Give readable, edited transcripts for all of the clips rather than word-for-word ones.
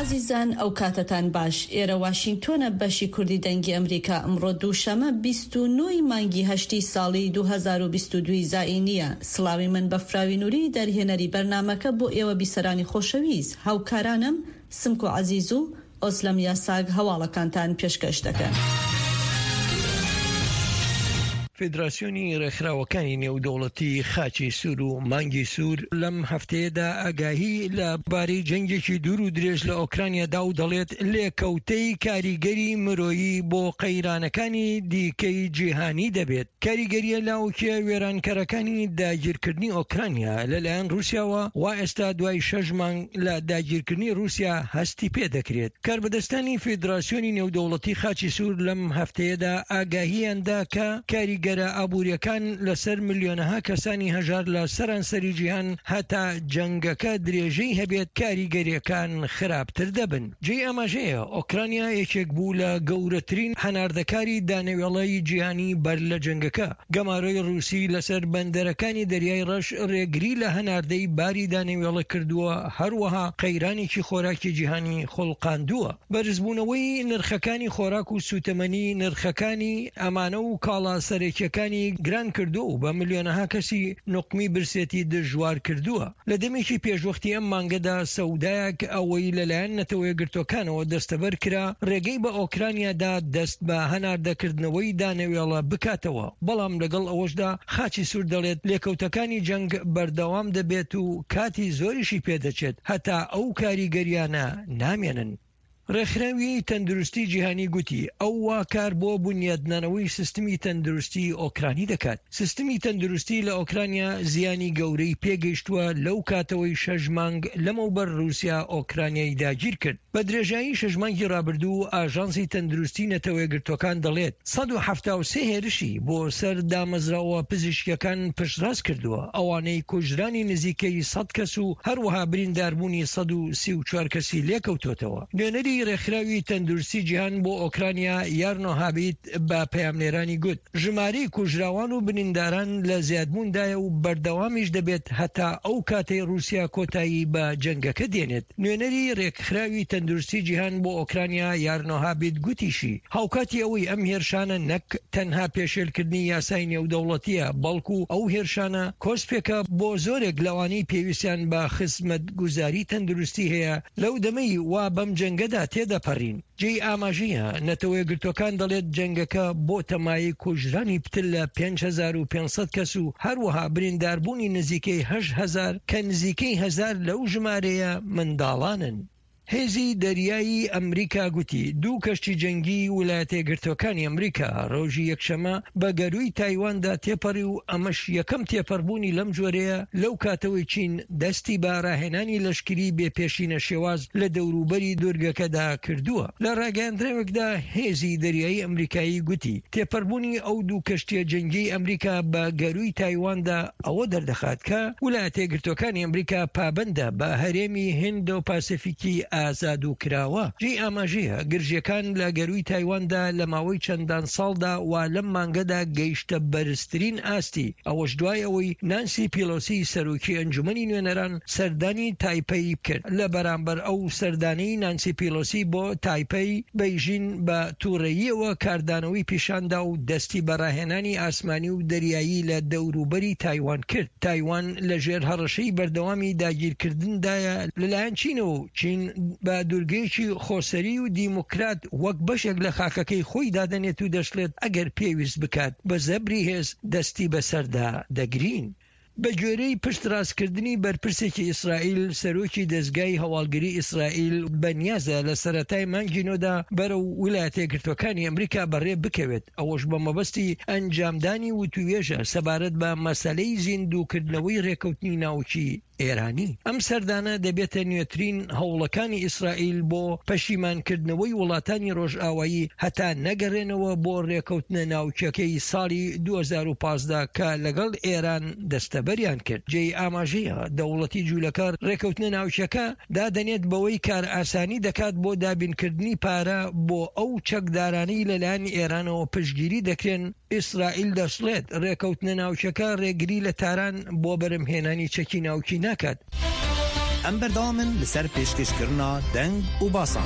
ئازیزان ئەو کاتتان باش ئێرە واشنگتۆنە بەشی کوردی دەنگی ئەمریکا ئەمڕۆ دووشەمە 29 مانگی هەشتی ساڵی 2022 زائینیە. سڵاوی من بە فراوی نووری دەرهێنەری بەرنامەکە بۆ ئێوە بیسەرانی خۆشەویست هاوکارانم سمک و عەزیز و ئۆسلەم یاساگ هەواڵەکانتان پێشکەش دەکەن. فیدراسیۆنی ڕێکخراوەکانی نێودەوڵەتی خاچی سوور و مانگی سوور لەم هەفتەیەدا ئاگاهی لە بارەی جەنگێکی دوور و درێژ لە ئۆکرانیادا و دەڵێت لێکەوتەی کاریگەری مرۆیی بۆ قەیرانەکانی دیکەی جیهانی دەبێت. کاریگەریە لاوکیە وێرانکەرەکانی داگیرکردنی ئۆکرانیا لەلایەن رووسیاوە وا ئێستا دوای 6 مانگ لە داگیرکردنی رووسیا هەستی پێ دەکرێت. کاربەدەستانی فیدراسیۆنی نێودەوڵەتی خاچی سوور لەم هەفتەیەدا ئاگاهیاندا کە کاریگەرە ئابوووریەکان لەسەر ملیۆنەها کەسانی هەژار لە سەرانسەری جیهان هەتا جەنگەکە درێژەی هەبێت کاریگەریەکان خراپتر دەبن. جێی ئاماژەیە ئۆکرانیا یەکێک بوو لە گەورەترین هەناردەکاری دانەوێڵەی جیهانی بەر لە جەنگەکە. گەمارۆی رووسی لەسەر بەندەرەکانی دەریای ڕەش ڕێگری لە هەناردەی باری دانەوێڵە کردووە، هەروەها قەیرانێکی خۆراکی جیهانی خۆڵقاندووە. بەرزبوونەوەی نرخەکانی خۆراک و سوتەمەنی نرخەکانی ئەمانە و کاڵا سەرەکیەکانی گران کردووە و بە ملیۆنەها کەسی نوقمی برسێتی دژوار کردووە. لە دەمێکی پێشوەختی ئەم مانگەدا سەودایەک ئەوەی لەلایەن نەتەوە یەکگرتوەکانەوە دەستەبەر کرا ڕێگەی بە ئۆکرانیادا دەست بە هەناردەکردنەوەی دانەوێڵە بکاتەوە. بەڵام لەگەڵ ئەوەشدا خاچی سوور دەڵێت لێکەوتەکانی جەنگ بەردەوام دەبێت و کاتی زۆریشی پێدەچێت هەتا ئەو کاریگەریانە نامێنن. ڕێکخراوی تەندروستی جیهانی گوتی ئەو واکار بۆ بنیادنانەوەی سیستمی تەندروستی ئۆکرانی دەکات. سیستمی تەندروستی لە ئۆکرانیا زیانی گەورەی پێگەیشتووە لەو کاتەوەی 6 مانگ لەمەوبەر رووسیا ئۆکرانیای داگیر کرد. بە درێژایی 6 مانگی ڕابردوو ئاژانسی تەندروستی نەتەوە یەکگرتوەکان دەڵێت 173 هێرشی بۆ سەر دامەزراوە پزیشکیەکان پشتڕاست کردووە، ئەوانەی کوژرانی نزیکەی 100 کەس و هەروەها برینداربوونی 134 کەسی لێکەوتوتەوە. نوێنەری ڕێکخراوی تەندروستی جیهان بۆ ئۆکرانیا یارنۆ هابیت بە پەیامنێرانی گوت ژمارەی کوژراوان و برینداران لە زیادبووندایە و بەردەوامیش دەبێت هەتا ئەو کاتەی رووسیا کۆتایی بە جەنگەکە دێنێت. نوێنەری ڕێکخراوی تەندروستی جیهان بۆ ئۆکرانیا یارنۆ هابیت گوتیشی هاوکاتی ئەوەی ئەم هێرشانە نەک تەنها پێشێلکردنی یاسای نێودەوڵەتیە بەڵکو ئەو هێرشانە کۆسپێکە بۆ زۆرێک لەوانەی پێویستیان بە خزمەت گوزاری تەندروستی هەیە لەو دەمەی وا بەم جەنگەدا تێدەپەڕین. جێی ئاماژەیە نەتەوە یەکگرتوەکان دەڵێت جەنگەکە بۆ تەمایی کوژرانی پتر لە 5500 کەس و هەروەها برینداربوونی نزیکەی 8000 کە نزیکەی 1000 لەو ژمارەیە منداڵانن. هێزی دەریایی ئەمریکا گوتی 2 کەشتی جەنگی ویلایەتە یەکگرتوەکانی ئەمریکا ڕۆژی یەکشەمە بە گەروی تایواندا تێپەڕی و ئەمەش یەکەم تێپەڕبوونی لەم جۆرەیە لەو کاتەوەی چین دەستی بە ڕاهێنانی لەشکری بێپێشینە شێواز لە دەوروبەری دورگەکەدا کردووە. لە ڕاگەیاندراوێکدا هێزی دەریایی ئەمریکایی گوتی تێپەڕبوونی ئەو 2 کەشتیە جەنگی ئەمریکا بە گەروی تایواندا ئەوە دەردەخات کە ویلایەتە یەکگرتوەکانی ئەمریکا پابەندە بە هەرێمی هند و پاسیفیکی ئازاد و کراوە. جێی ئاماژەیە گرژیەکان لە گەروی تایواندا لە ماوەی چەندان ساڵدا و لەم مانگەدا گەیشتە بەرزترین ئاستی، ئەوەش دوای ئەوەی نانسی پیلۆسی سەرۆکی ئەنجومەنی نوێنەران سەردانی تایپەی کرد. لە بەرامبەر ئەو سەردانەی نانسی پیلۆسی بۆ تایپەی بەیژین بە تووڕەییەوە کاردانەوەی پیشاندا و دەستی بەڕاهێنانی ئاسمانی و دەریایی لە دەوروبەری تایوان کرد. تایوان لە ژێر هەڕەشەی بەردەوامی داگیرکردندایە لەلایەن چینەوە و چین بە دوورگەیەکی خۆسەری و دیموکرات وەک بەشێک لە خاکەکەی خۆی دادەنێت و دەشڵێت ئەگەر پێویست بکات بە زەبری هێز دەستی بەسەردا دەگرین. بە گوێرەی پشتڕاستکردنی بەرپرسێکی ئیسرائیل سەرۆکی دەستگای هەواڵگری ئیسرائیل بەنیازە لە سەرەتای مانگی نۆدا بەرەو ویلایەتە یەکگرتوەکانی ئەمریکا بەڕێ بکەوێت، ئەوەش بە مەبەستی ئەنجامدانی وتووێژە سەبارەت بە مەسەلەی زیندووکردنەوەی ڕێکەوتنی ناوچی ئێرانی. ئەم سەردانە دەبێتە نوێترین هەوڵەکانی ئیسرائیل بۆ پەشیمانکردنەوەی وڵاتانی ڕۆژئاوایی هەتا نەگەڕێنەوە بۆ ڕێکەوتنە ناوچەکەی ساڵی 2015 کە لەگەڵ ئێران دەستەبەریان کرد. جێی ئاماژەیە دەوڵەتی جوولەکە ڕێکەوتنە ناوچەکە دادەنێت بەوەی کار ئاسانی دەکات بۆ دابینکردنی پارە بۆ ئەو چەکدارانەی لەلایەن ئێرانەوە پشتگیری دەکرێن. ئیسرائیل دەشڵێت ڕێکەوتنە ناوچەکە ڕێگری لە تاران بۆ بەرهەمهێنانی چەکی ناوکی ناکات. ام بردامن لسر پیشکش کرنا دنگ و باسان.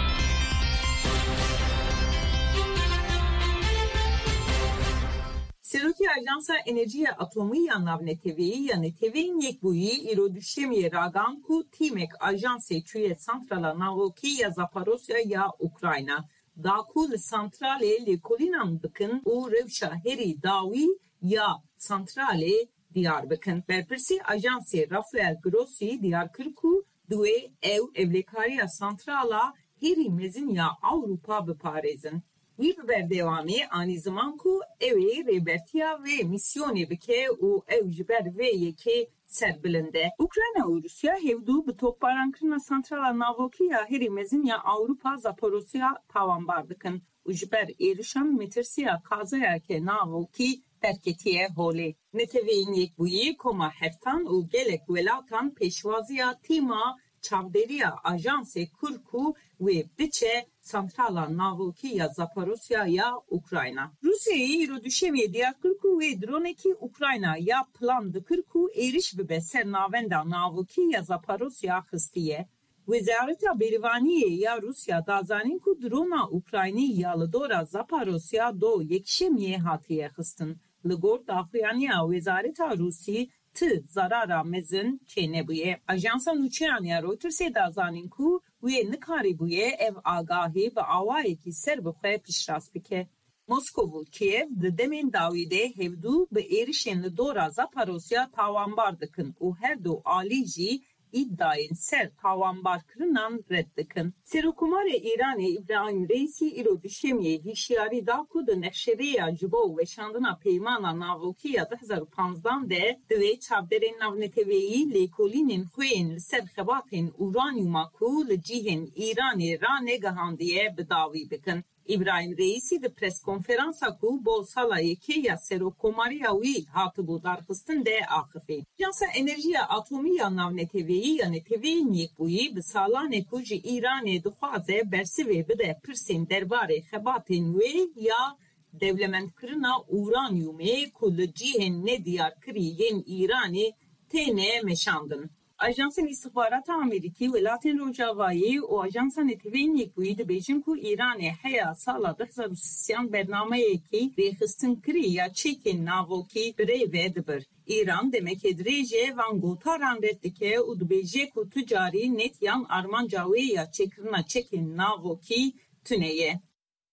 سروکی اجانسا انرژی اتمی یا ناونتوی یا نتوی یک بویی ایرو düşemiye ragan ku Timek ajansı çüye santrala navoki ya Zaporosya ya Ukrayna. Da ku santrale li Kolinan bıkın u revşa heri davi ya santrale Diyarbakır. Berpirsi ajansı Rafael Grossi Diyarbakır ku duve evlekariya santrala heri mezin ya Avrupa beparezin. وی بردیوامی آنی زمان کو اوی ریبرتیا و میسیونی بکه و او جبر و یکی سر بلنده. اوکراینا و روسیا هفدو به توپاران کرنا سانترال ناوکی یا هری مزین یا اوروپا زاپوروسیا تاوان باردکن و جبر ایرشان مترسیا کازایا که ناوکی برکتیه هولی. نتوین یک بویی کما هفتان و گلک ولاتان پیشوازیا تیما çavderiya ajansı Kurku ve biçe santrala navoki ya Zaporosya ya Ukrayna. Rusya'yı irodüşemiye diya Kurku ve droneki Ukrayna ya plan de Kurku eriş bibe ser navenda navoki ya Zaporosya hıstiye. Wezareta Berivaniye ya Rusya dazanin ku drona Ukrayni ya Ldora Zaporosya do yekşemiye hatiye hıstın. Ligor daxuyaniya Wezareta Rusi tı zarara mezin çene buye. Ajansa Nuçiyaniya Reuters dazanin ku ve nikari buye ev agahi ve avayeki ser bixwe pişras bike. Moskovu Kiev de demin davide hevdu be erişen dora Zaporosya tavanbar dikin u her do alici iddiayın ser tavanbar kırınan reddikin. Serukumare İran'e İbrahim Reisi ilo düşemiye hişyari da ku da nekşeriya jibo ve şandına peymana navokiya 2015'dan de dve çavderin navneteveyi lekolinin xuyen ser xebatın uranyuma ku le cihin İran'e ra negahandiye bedavi bikin. İbrahim Reisi de pres konferansa ku bol salayeki ya serokomariya uy hatı bu darxıstin de akıfi. Jansa enerjiya atomiya navneteveyi ya neteveyi niyekbuyi bi salane kuji İran'e duxaze bersive bide pirsin derbare xebatin ve ya devlement kırına uranyume ku le cihin ne diyar kiriyen İran'e tene meşandın. Ajansın istihbarat Ameriki ve Latin Rojava'yı o ajansın etveyin yekbuyi bejin ku İran'e haya sala 2030 bernameye ki rehıstin kri ya çekin navoki breve dibir. İran demek edreje van gotaran reddike u beje ku ticari net yan armancawe ya çekrina çekin navoki tüneye.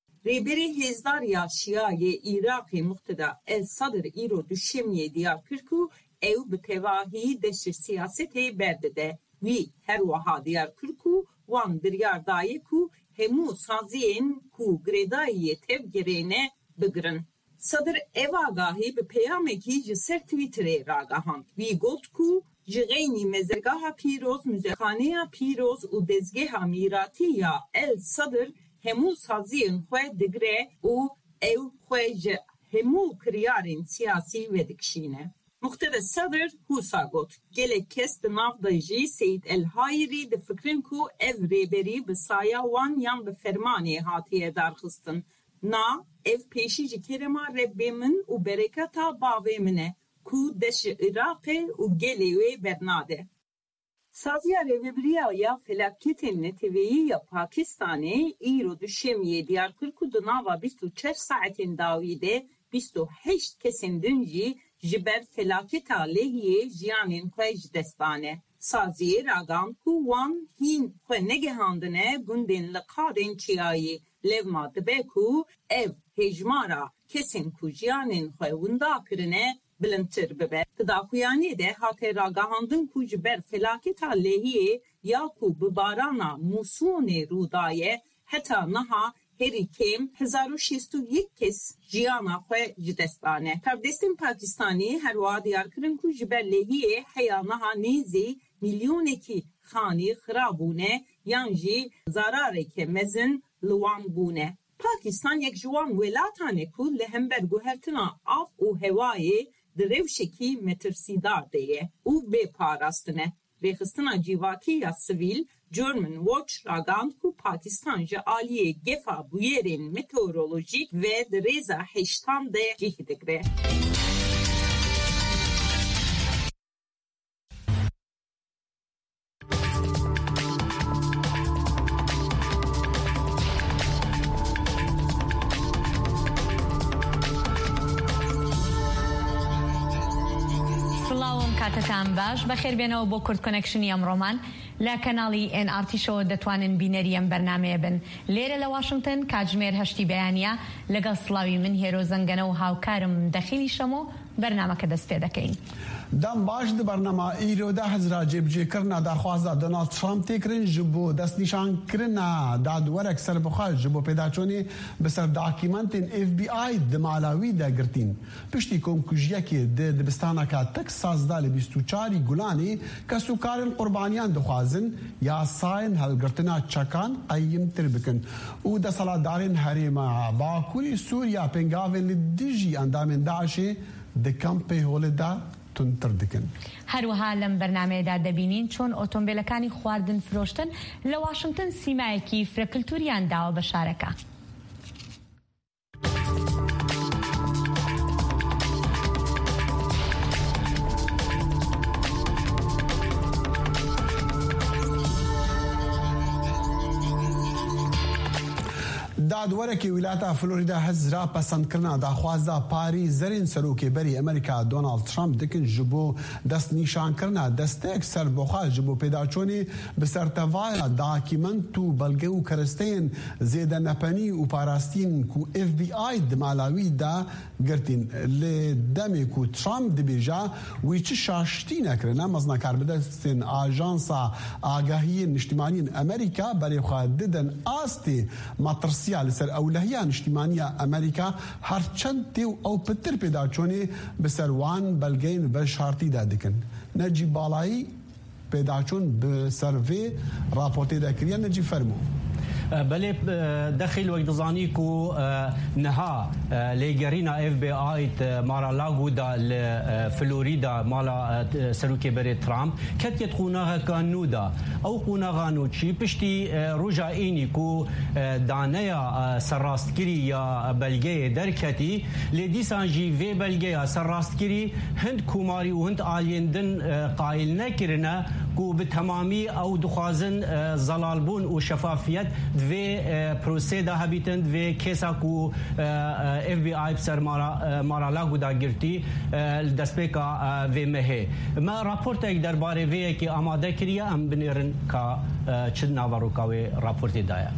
Reberi hezdar ya şiaye Irak'ı muhteda el sadr iro düşemiye Diyarbakır ku ev bi tevahi deşir siyaseti berdede vi her waha Diyarbakır ku wan biryar daye ku hemu saziyen ku gredaye tevgerene bigirin. Sadr ev agahi bi peyameki ji ser Twitter'e ragahand. Vi got ku ji geyni mezergaha piroz müzekhaneya piroz u dezgeha mirati ya el sadr hemu saziyen xwe digre u ev xwe ji hemu kiryarên siyasî vedikşîne. Muxtere Sadr Husa got. Gelek kes de navdajî Seyid El Hayri de fikrin ku ev rêberî bi saya wan yan bi fermanê hatiye darxistin. Na ev pêşî kerema Rebbê min û bereketa bavê min e ku deşi Iraqê û gelê wê bernade. Saziya rêveberiya ya felaketên neteweyî ya Pakistanê îro düşemiye Diyarbakır ku di nava 24 saetên dawî de 28 kesên din jî ji ber felaketa lehiyê jiyanên xwe ji dest dane. Saziyê ragand ku wan hîn xwe negihandine gundên li qadên çiyayê. Levma dibe ku ev hejmara kesên ku jiyanên xwe winda kirine bilindtir bibe. Daxuyanê de hate ragahandin ku ji ber felaketa lehiyê ya ku bi barana musûnê rûdaye heta niha herî kêm 1601 kes jiyana xwe ji dest dane. Tevdestên Pakistanî her wiha diyar kirin ku ji ber lehiyê heya niha nêzî milyonekî xanî xirab bûne yan jî zarareke mezin li wan bûne. Pakistan yek ji wan welatan e ku li hember guhertina av û hewayê di rewşekî metirsîdar de ye û bêparastin e. Rêxistina civakî ya sivîl German Watch ragand ku Pakistan ji aliyê gefa bûyerên meteorolojîk ve di rêza heştan de cih digre. سڵاوم کاتتان باش بەخێربێنەوە بۆ کورد کۆنەکشنی ئەمڕۆمان لە کەناڵی NRT شەوە دەتوانن بینەری ئەم بەرنامەیە بن. لێرە لە واشنگتن کاتژمێر 8 بەیانیە لەگەڵ سڵاوی من هێرۆ زەنگەنە و هاوکارم دەخیلی شەمۆ بەرنامەکە دەست پێ دەکەین. دەم باش di bernama îroda hezra cêbicêkirina daxwaza Donald Trump tê kirin ji bo destnîşankirina dadwerek serbixwe ji bo pêdaçûnê bi ser dokûmentên FBI di mala wî de girtîn. Piştî komkujiyekê di dibistaneka Texas da li 24 Gulanê kesûkarên qurbaniyan dixwazin yasayên helgirtina çekan qeyyîmtir bikin û deselatdarên herêma Bakurî Sûriya pêngavên li dijî endamên Daişê di kampê holê de هەروەها لەم بەرنامەیەدا دەبینین چۆن ئۆتۆمبیلەکانی خواردن فرۆشتن لە واشنگتن سیمایەکی فرەکلتوریان داوە بە شارەکە. دادوەرێکی ویلایەتە فلۆریدا هەزرا پەسەندکردنا داخوازا پاری زەرین سەرۆکێبەری ئەمریکا دۆناڵد ترامپ دکن ji bo destnîşankirina destek serbixwe ji bo pêdaçûnê bi sertevaya dokûment û belge û keresteyên zêdenepenî û parastiyên ku FBI di mala wî de girtîn. Lê demê ku Trump dibêje wî çi şaştî nekirine meznekar bi destên Ajansa Agahiyên Niştimaniyên Amerîka berê xwe didin astê matirsiya li ser ewlehiya niştimaniya Amerîka herçend tê û ew pitir pêdaçûnê bi ser wan belgeyên veşartî de dikin. Necîb Balayî pêdaçûn bi ser vê raportê de kiriye. Necîb fermû. بله داخل وقت دزانی کو نها لیگرینا FBI مارا لاگو دا فلوریدا مالا سروکی بر ترامپ کتیت خونها کانو دا او خونها قانو چی پشتی روجا اینی کو دانه سراستگیری یا بلگه درکتی لیدیسانجی و بلگه سراستگیری هند کوماری و هند آلیندن قائل نکرنا کو به تمامی او دخوازن زلالبون و شفافیت و پروسه ده هبیتند و کیسا کو FBI بسر مارا لاگو دا گرتی دستپیکا و مهه ما راپورت یک درباره وی که آماده کریه هم بنیرن که چند نواروکاوی راپورتی دایا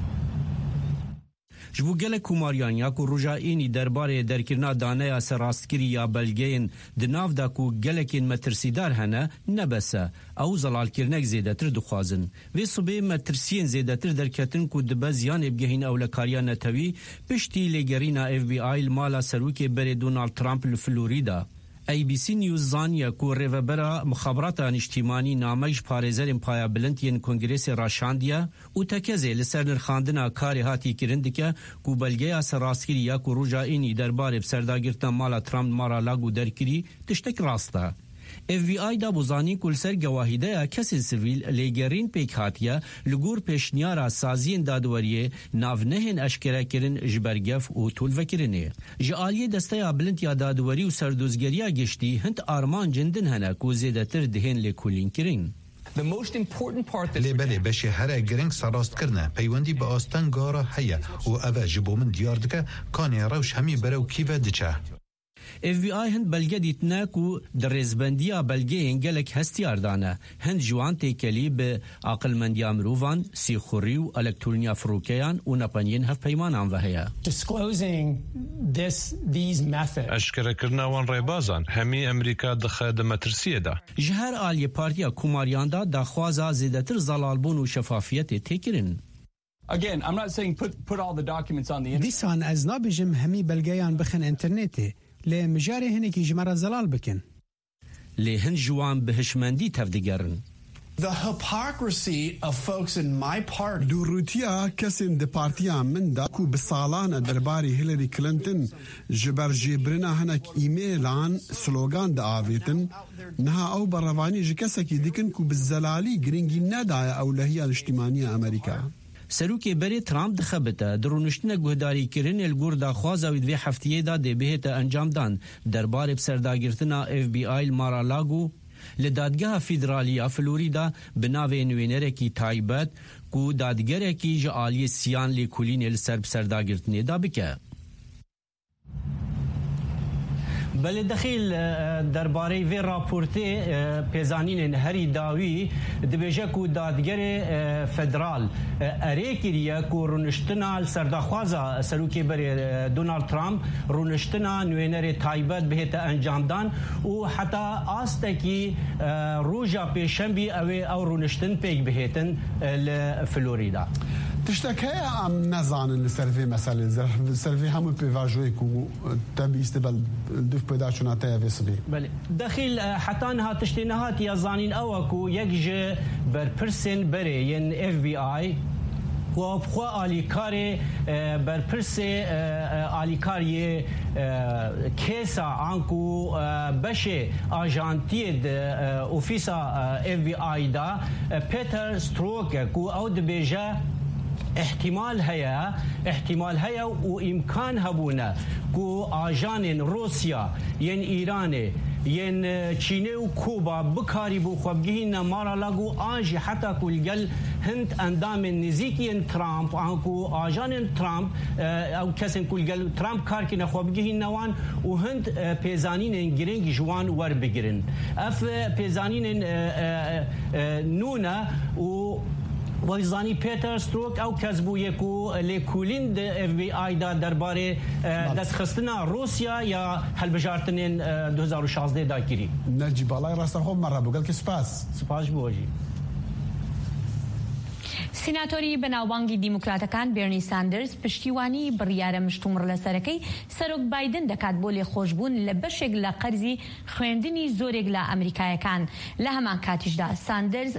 جبو گله کوماریان یا کو روجاینی درباره درکرنا دانه سراستگیری یا بلگین دناف دا کو گلکین مترسیدار هنه نبسه او زلال کرنک زیدتر دخوازن و صبح مترسین زیدتر درکتن کو دبزیان بگهین اولکاریا نتوی پشتی لگرینا FBI مالا سروک بر دونالد ترامپ لفلوریدا ABC نیوز زانیا کو ریوبرا مخابرات اجتماعی نامش پارێزەرên پایە بلندên کنگرێسê raşandiye û tekezê li ser nirxandina karê hatî kirin dike ku belgeya serrastgirî ya ku rojayînî derbarê serdagirtina mala Trump mara lagu derkirî tiştek rast e. FBI da bozanî ku li ser gewahîdeya kesên sivîl lêgerîn pêk hatiye li gor pêşniyara saziyên dadweriyê navnehên eşkerekirin ji bergev û tûlvekirinê. Ji aliyê desteya bilind ya dadwerî û serdozgeriya geştî hind armancên din hene ku zêdetir dihên lêkolînkirin. لێبەرێ بەشێ هەرە گرنگ سەڕاستکردنە پەیوەندی بە ئاستەنگارە هەیە و ئەvە ji bo min diyar dike kanê rewş hemî berew kîve diçe. FBI هند بلگه دیتنه کو در رزبندیا بلگه انگلک هستیار دانه هند جوان تیکلی به عقلمندیا مروفان سیخوری و الکترونیا فروکیان و نپانین هف پیمانان وهیا اشکره کرنا وان ریبازان همی امریکا دخه دمترسیه ده جهر آلی پارتیا کوماریان دا دخوازا زیدتر زلالبون و شفافیت تیکرین. Again, I'm not saying put all the documents on the internet. دیسان از نابجم همی بلگیان بخن انترنتی لی مجاری هنکی جمرا زلال بکن لی هن جوان بهشمندی تفدیگرن. The hypocrisy of folks in my party. دوروتیا کسین د پارتیا من دا کو بسالان درباری هیلاری کلینتون جبر جبرنا هنک ایمیلان سلوگان دا آویتن نها او بروانی جکسکی دیکن کو بزلالی گرینگی ندای اولهی اجتماعی امریکا. سروکی بری ترامپ دخبته درونشتنه گهداری کرن الگور دا خوازاوید وی هفتیه دا دبهت انجام دان درباره بسرداگرتنا FBI مارا لاگو لدادگاه فیدرالیا فلوریدا بناوی نوینره کی تایبت کو دادگره کی جعالی سیان لی کولین السرب سرداگرتنه دا بکه. بله دخیل درباره وی راپورتی پیزانین هری داوی دبیجه کو دادگر فدرال اریکیریه کو رونشتنا سردخوازا سروکی بر دونالد ترامپ رونشتنا نوینر تایبت بهت انجام دان و حتی آستکی روجا پیشنبی او رونشتن پیک بهتن لفلوریدا تشتكي ام نزانن السيرفي مثلا السيرفي هم بيفاجوي كو تبي استبل دف بدا شناتا فيسبي بله داخل حتى انها تشتينهات يا زانين اوكو يجي بربرسن بري ين اف بي اي وابخوا آلیکاری برپرس آلیکاری کیسا آنکو بشه آجانتی اوفیسا اف بی آی دا پیتر ستروک کو او دبیجه احتمال هيا وإمكان هبونا كو آجان روسيا ين إيران ين چینه و کوبا بکاری بو خوابگیهن مارا لگو آنجی حتی کلگل هند اندام نزیکی ترامپ آنکو آجان ترامپ او کسین کلگل ترامپ کار که نخوابگیهن نوان و هند پیزانین گرنگ جوان ور بگیرن اف پیزانین نونا و ویزانی پیتر ستروک او کسبو یکو لیکولین د اف بی آی دا درباره دستخستنا روسیا یا هلبجارتنین 2016 دا کری نجی بالای راستر خوب مره بگل که سپاس بوجی سیناتۆری بەناوبانگی دیموکراتەکان بێرنی ساندرز پشتیوانی بڕیارە مشتومڕ لەسەرەکەی سەرۆک بایدن دەکات بۆ لێخۆشبوون لە بەشێک لە قەرزی خوێندنی زۆرێک لە ئەمریکایەکان لە هەمان کاتیشدا ساندرز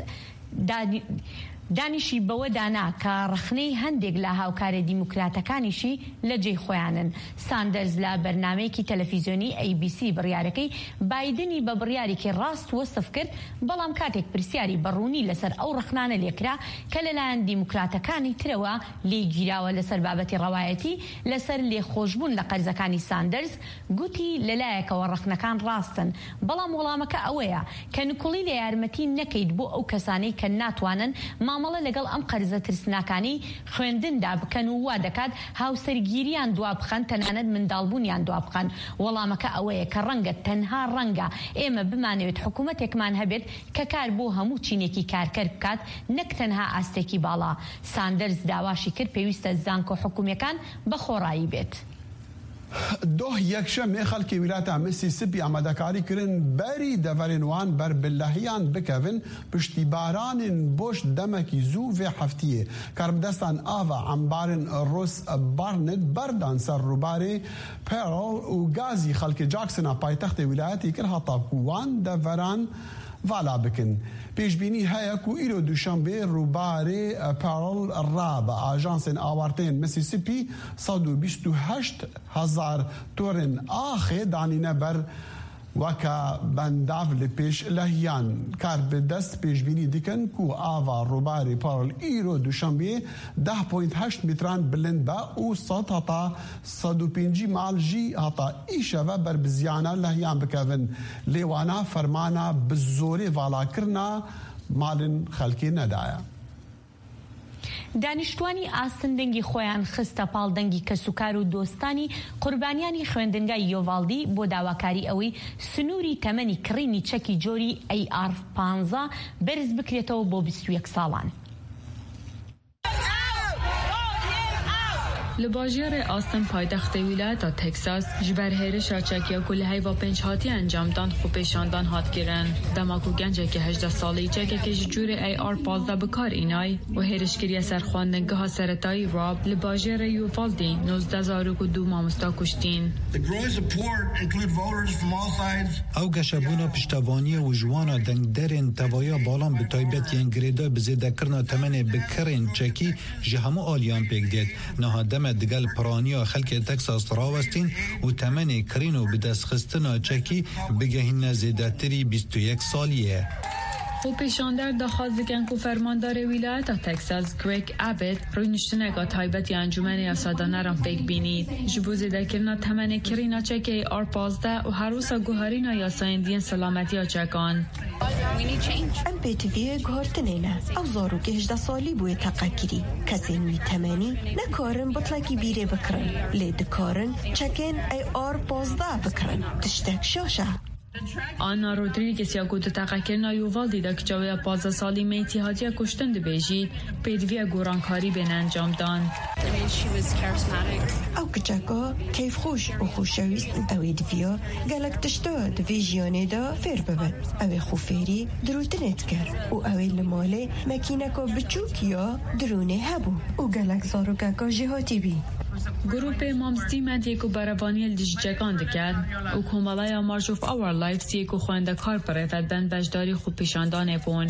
دانیشی بەوە دانا کە ڕخنەی هەندێک لە هاوکارە دیموکراتەکانیشی لە جێی خۆیانن. ساندرز لە بەرنامەیەکی تەلەڤیزیۆنی ABC بڕیارەکەی بایدنی بە بڕیارێکی ڕاست وەسف کرد، بەڵام کاتێک پرسیاری بەڕوونی لەسەر ئەو ڕخنانە لێکرا کە لەلایەن دیموکراتەکانی ترەوە لێگیراوە لەسەر بابەتی ڕەوایەتی لەسەر لێخۆشبوون لە قەرزەکانی ساندرز، گوتی لەلایەکەوە ڕخنەکان ڕاستن، بەڵام وەڵامەکە ئەوەیە کە نکوڵی لە یارمەتی نەکەیت بۆ ئەو کەسانەی کە ناتوانن مامەڵە لەگەڵ ئەم قەرزە ترسناکانی خوێندندا بکەن و وا دەکات هاوسەرگیریان دوا بخەن، تەنانەت منداڵبوونیان دوا بخەن. وەڵامەکە ئەوەیە کە ڕەنگە تەنها ڕەنگە ئێمە بمانەوێت حکوومەتێکمان هەبێت کە کار بۆ هەموو چینێکی کارکەر بکات، نەک تەنها ئاستێکی باڵا. ساندرز داواشی کرد پێویستە زانکۆ حکوومیەکان بە خۆڕایی بێت. دوه یکشەمێ خەڵکی ویلایەتە میسیسیپی ئامادەکاری کردن بەری دەڤەرێنوان بەر بلەهیان بکەون پشتیبارانên بۆش دەمەکی زوو vê heftiyê کاربدەستان ئاڤا عەمبارên Ross Barnett بەردان سەر ڕووبارê Pearl û gazî خەڵکی Jackson'a paytextê wilayetê kir heta ku wan deveran vala bikin. پێشبینی هەیە کو ئیرۆ دووشەمبێ ڕووبارê Pearl ڕا بە ئاژانسên ئاوارتەیەن میسیسیپی 128,000 تۆرên ئاخێ دانینە بەر وەکە بەنداv li pêş lehyan kar bi dest pêşbînî dikin ku ava ڕووبارê Pearl îro دووشەمبê 10.8 metran bilind be û 100 heta 105 mal jî heta îşeve ber bi ziyana lehyan bikevin. Lêwana fermana bi zorê valakirina malên xelkê nedaye. دانیشتوانی ئاستن دەنگی خۆیان خستە پاڵ دەنگی کەسوکار و دۆستانی قوربانیانی خوێندنگای یۆڤالدی بۆ داواکاری ئەوەی سنووری تەمەنی کڕینی چەکی جۆری AR-15 بەرز بکرێتەوە بۆ 21 ساڵان. li bajiyarê Astin paytextê wîlayeta Teksas ji ber hêrişa çekiya ku li heyva pênc hatiye encamdan xwepêşandan hat kirin. Dema ku gencekî 18 salî çekekê ji cûrê AR-15 bi kar înay û hêrişkiriya serxwendingeha seretayî Rob li bajiyarê Uvalde 19 zarok û 2 mamosta kuştîn. Ew geşebûna piştevaniya û jiwana dengderên tevaya balan bi taybet yên girêda bi zêdekirina temenê bi kirên çekî ji hemû aliyan pêk dêt. Niha demet digel piraniya xelkê Texas rawestîn û temenê kirîn û bi destxistina çekî bigehîne zêdetirî 21 salî ye. و پیشاندر دخواست دکن که فرماندار ولایت تکساس گریگ ابت روی نشتنگا تایبتی انجمن یاسادانه را فکر بینید. جبوزی دکرنا تمنه کرینا چکه R15 و هروسا گوهرینا یاسایندین سلامتی ها چکان. ام بیتویه گهارتنینه او زارو که 18 سالی بوی تقاکیری کسی نوی تمانی نکارن بطلقی بیره بکرن لید کارن چکن ای R15 بکرن تشتک شاشه. آنا رودریگز یا گود تقاکرنا یووال دیده که جوی 15 سالی میتی هادیه کشتن ده بیجید پیدوی گورانکاری بین انجام دان. او کچکا کیف خوش و خوشویست اوی دویا گلک تشتا دوی جیانه دا فیر ببن اوی خوفیری دروتنت کر و اوی لماله مکینکا بچوک یا درونه هبو و گلک زاروکاکا جهاتی بی. گروپ مامزدی مدیکو بروانی الدیجگان دکرد و کمالای مارش of our lives یکو خوانده کار پرفتن بجداری خود پیشاندانه بون.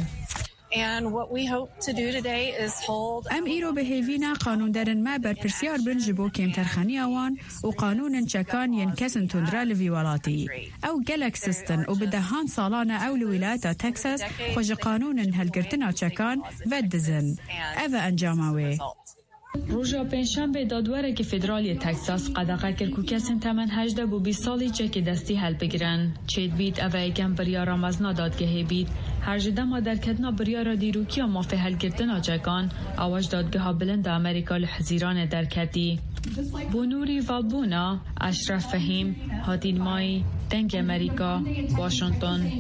ام ایرو به هیوینا قانون درن ما بر پرسیار برنج بو کم ترخانی آوان و قانون چکان ین کسن تندرا لوی ولاتی او گلک سیستن و بدهان سالانه او لولایت تکساس خوش قانون هلگرتنا چکان و دزن او انجاماوی. روزا پنجشنبه دادواره که فدرالی تکساس قدغه کرد که کسین تمن 18 و 20 سالی چه که دستی حل بگیرن. چید بید اوه ایگم بریا رامزنا دادگه بید. هر جده ما در کدنا بریا را دیروکی و مافه حل گردن آجگان آواج دادگه ها بلند امریکا لحزیران در کدی. بونوری والبونا، اشرف فهیم، هادین مای، دنگ امریکا، واشنطن.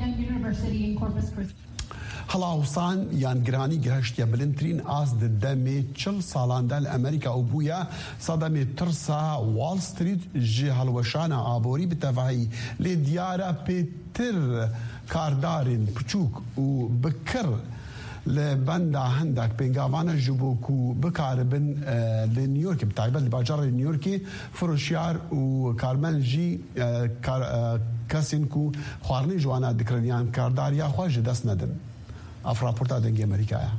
هەڵاوسان یان گرانی گەهشتە بلندترین ئاس دەمێ 40 ساڵاندا لە ئەمریکا و بووە سەدەمێ ترسا واڵ ستریت ji هەڵوەشانە ئابۆری بتەڤایی لێ دیارە پێتر کاردارên بچووک و بکر لە بەندا هەندێک پێنگاوانە ji بۆ ku بکاربن لە نیویۆرکی بتایبەت لە باجارێ نیویۆرکی فرۆشیار و کارمەند jî کەسین ku xwarinê ji wan dikirin yan kardariya xwe ji dest nedin. افراپورتا دنگ امریکایا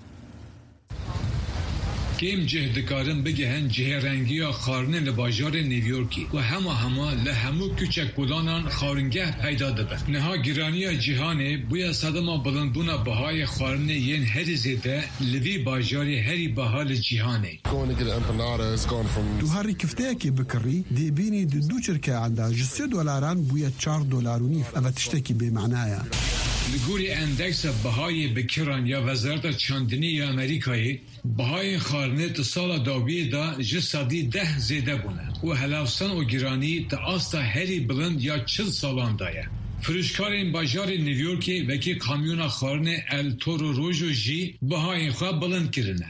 کم جهدکارن بگهن جهرنگی یا خارنه لباجار نیویورکی و همه لهمو کچک بولانان خارنگه پیدا دبه. نها گرانی جهانه بویا صدما بلندبونا بهای خارنه ین هری زیده لوی باجاری هری بحال جهانه. تو هری کفته که بکری دی بینی دو چرکه عنده $3 بویا $4.5 اوه تشتکی به معنایا. لگوری اندکس بهای بکران یا وزارت چاندنی یا امریکایی بهای خارنه تا سال داویه دا جسادی 10 زیده بونه و هلافسان و گرانی تا آستا هری بلند یا 40 سالان دایه. فروشکارین باجار نیویورکی وکی کامیون خارنه ال تورو روژو جی بهای خواه بلند کرنه.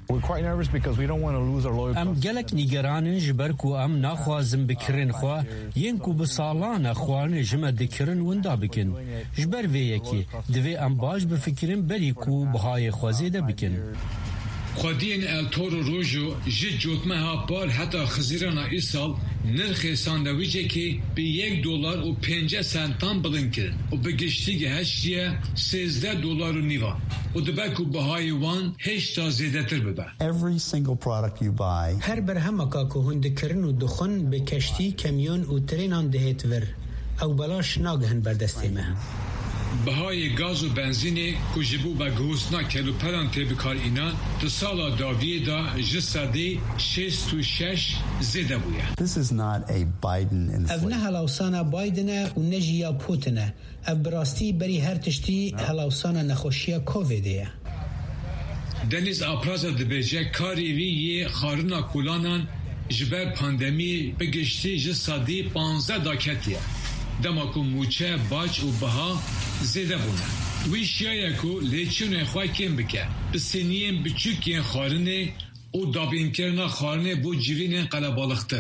ام گلک نیگرانن جبر کو ام ناخوازم بکرن خوا ین کو بسالان خوانه جمع دکرن وندا بکن جبر وی یکی دوی ام باش بفکرن بری کو بهای خوازیده بکن. خودین ال تورو روژو جی جوتمه ها بار حتی خزیران ایسال نرخ ساندویجه که به $1.50 بلند کرن و به گشتی هشتیه $13.9 و دبکو بهای وان هشتا زیده تر ببه. هر برهمکا که هنده کرن و دخون به کشتی کمیون و ترینان دهیت ور او بلاش ناگهن بردسته مه. بهای گاز و بنزین کجبو و گوسنا کلوپران تبکار اینان تو سال داویه دا جسادی 66 زیده بویا. او نه هلاوسانا بایدنه و نه جیا پوتنه او براستی بری هر تشتی هلاوسانا نخوشیه کوویده. دنیز آپرازا دبیجه کاری وی یه خارنا کولانان جبر پاندمی بگشتی جسادی 15 داکتیه. دماکو موچه باج و بها زیده بونه وی شیعه کو لیچون خواه کم بکه بسینیم بچوکین خارنه و دابین کرنا خارنه بو جیوین قلبالختر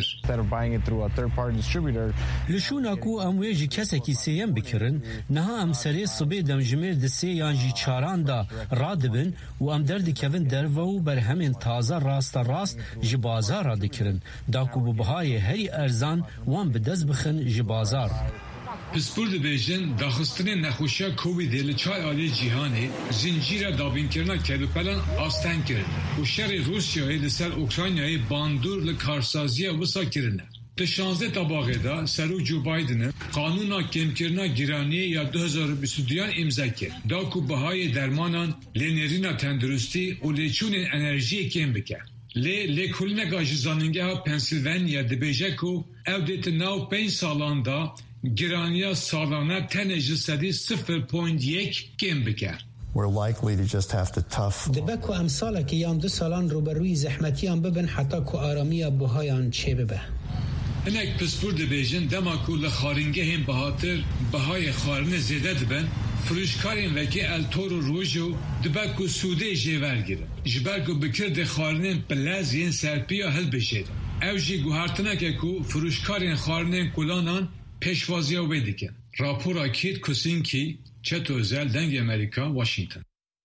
لشونا کو امویجی کسی که سیم بکرن نها ام سری صبح دمجمیر دسی یانجی چاران دا رادبن و ام درد کون درو بر همین تازه راست جی بازار را دکرن داکو ببهای هری ارزان وان بدز بخن جی بازار. پسپور دبیجن داخستن نخوشی کووید لچای آلی جیهانه زنجیر دابین کرنا کلوپلان آستن کرن و شر روسیای لسر اوکراینای باندور لکارسازی وسا کرنه. Te 16 tabaqê da Serok Joe Biden'ın kanuna kemkirina giraniyê ya 2022 imza kir. Da ku bihayê dermanan lênerîna tendurustî û lêçûnên enerjiyê kêm bike. Lêkolîneka ji zanîngeha Pennsylvania dibêje ku ew dê ti nav 5 salan da giraniya salane tenê ji sedî 0.1 kêm bike. We're likely to just have to tough. دبه کو امثال که یان 2 سالان روبروی زحمتیان ببن حتی کو آرامی بهایان چه ببه. Hinek pispûr dibêjin dema ku li xaringehên bihatir bihayê xwarinê zêde dibin, firûşkarên vekî El Toro Rojo dibe ku sûdê jê wergirin. Ji ber ku bi kirdê xwarinên pilez yên serpiya hilbişêrin. Ew jî guhartineke ku firûşkarên xwarinên kulanan pêşwaziya wê dikin. Rapora Kate Kucinski, Çet Özel, Dengê Amerika, Washington.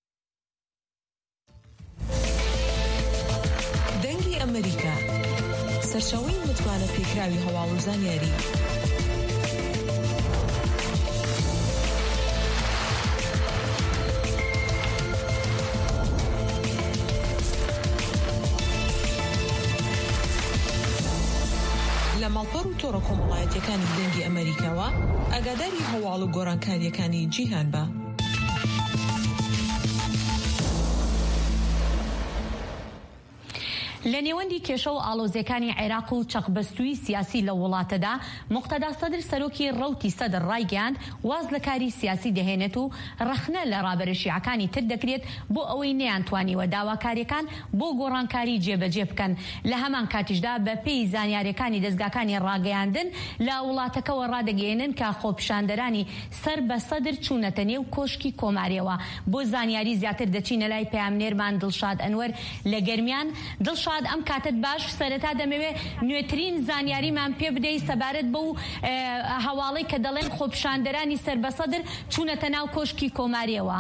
Dengê Amerika سەرچاوەی متمانە پێکراوی هەواڵ و زانیاری. لە ماڵپەڕ و تۆڕە کۆمەڵایەتیەکانی دەنگی ئەمریکاوە ئاگاداری هەواڵ و گۆڕانکاریەکانی جیهان بە. لە نێوەندی کێشە و ئاڵۆزیەکانی عێراق و چەقبەستووی سیاسی لە وڵاتەدا مقتەدا سەدر سەرۆکی ڕەوتی سەدر ڕایگەاند واز لە کاری سیاسی دەهێنێت و ڕەخنە لە ڕابەرە شیعەکانی تر دەکرێت بۆ ئەوەی نەیانتوانیوە داواکاریەکان بۆ گۆڕانکاری جێبەجێ بکەن. لە هەمان کاتیشدا بە پێی زانیاریەکانی دەستگاکانی ڕاگەیاندن لە وڵاتەکەەوە ڕادەگەێنن کە خۆپیشاندەرانی سەر بە سەدر چوونەتە نێو کۆشکی کۆماریەوە. بۆ زانیاری زیاتر دەچینە لای پەیامنێرمان دڵشاد ئەنوەر لە گەرمیان. دڵشاد ئەم کاتت باش سەرەتا دەمەوێت نوێترین زانیاریمان پێ بدەیت سەبارەت بەو هەواڵەی کە دەڵێن خۆپیشاندەرانی سەر بە سەدر چوونەتە ناو کۆشکی کۆماریەوە.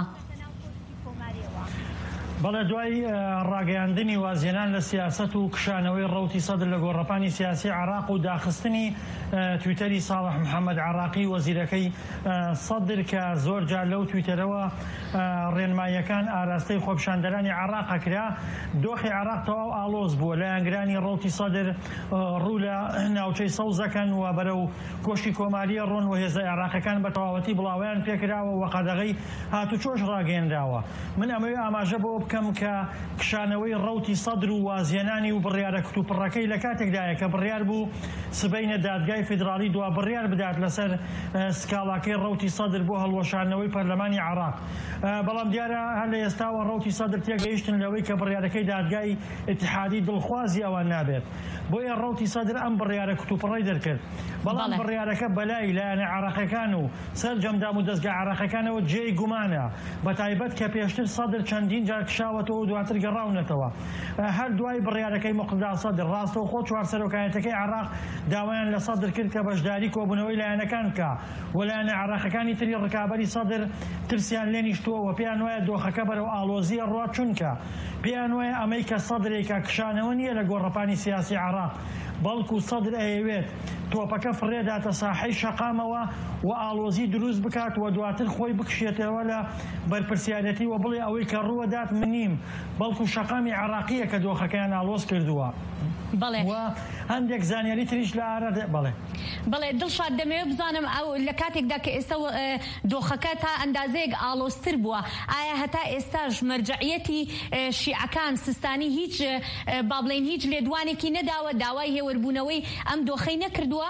بەڵێ دوای ڕاگەیاندنی وازیێنان لە سیاست و کشانەوەی ڕەوتی سەدر لە گۆڕەپانی سیاسی عێراق و داخستنی تویتەری ساڵح محەممەد عراقی وەزیرەکەی سەدر کە زۆر جار لەو تویتەرەوە ڕێنماییەکان ئاراستەی خۆپیشاندەرانی عێراق کرا دۆخی عێراق تەواو ئاڵۆز بووە لە یانگرانی ڕەوتی سەدر ڕوو لە ناوچەی سەوزەکەن و بەرە و کۆشکی کۆماریە ڕۆن و هێزە عێراقەکان بە تەواوەتی بڵاویان پێکراوە و قەدەغەی هاتوچۆش ڕاگەیەندراوە. من ئەمەوێ ئاماژە بۆ بکەم کە کشانەوەی ڕەوتی سەدر و وازیێنانی و بڕیارە کتوپڕەکەی لە کاتێکدایە کە بڕیار بوو سبەینە دادگای فیدرالی دوا بڕیار بدات لەسەر سکاڵاکەی ڕەوتی سەدر بۆ هەڵوەشانەوەی پەرلەمانی عێراق. بەڵام دیارە هەر لە ئێستاوە ڕەوتی سەدر تێگەیشتن لەوەی کە بڕیارەکەی دادگای ئیتحادی دڵخوازی ئەوان نابێت. بۆیە ڕەوتی سەدر ئەم بڕیارە کتوپڕەی دەرکرد. بەڵام بڕیارەکە بەلای لایەنە عێراقیەکان و سەرجەمدام و دەستگا عێراقیەکانەوە جێی گومانە بەتایبەت کە پێشتر سەدر چەندین جار کشاوەتەوە و دواتر گەڕاونەتەوە. هەر دوای بڕیارەکەی مقتدا سەدر ڕاستەوخۆ چوار سەرۆکایەتەکەی عێراق داوایان لە سەدر کرد کە بەشداری کۆبوونەوەی لایەنەکان بکە و لایەنە عێراقیەکانی تری ڕکابەری سەدر ترسیان لێ نیشتووە پێیان وایە دۆخەکە بەرەو ئاڵۆزیە ڕوا چونکە پێیان وایە ئەمەی کە سەدرێکە کشانەوە نییە لە گۆڕەپانی سیاسی عێراق بەڵکو سەدر ئەیەوێت تۆپەکە فڕێداتە ساحەی شەقامەوە و ئاڵۆزی دروست بکات و دواتر خۆی بکشێتەوە لە بەرپرسیارەتی و بڵێ ئەوەی کە ڕووەدات من نیم بەڵکو شەقامی عێراقیە کە دۆخەکەیان ئاڵۆز کردووە. بەڵێ و هەندێک زانیاری تریش لە ئارە بڵێ بەڵێ دڵشاد دەمەوێت بزانم ئەو لە کاتێکدا کە ئێستا دۆخەکە تا ئەندازەیەک ئاڵۆزتر بووە ئایا هەتا ئێستاش مەرجعیەتی شیعەکان سیستانی هیچ با بڵێن هیچ لێدوانێکی نەداوە داوای هێوەربوونەوەی ئەم دۆخەی نەکردووە؟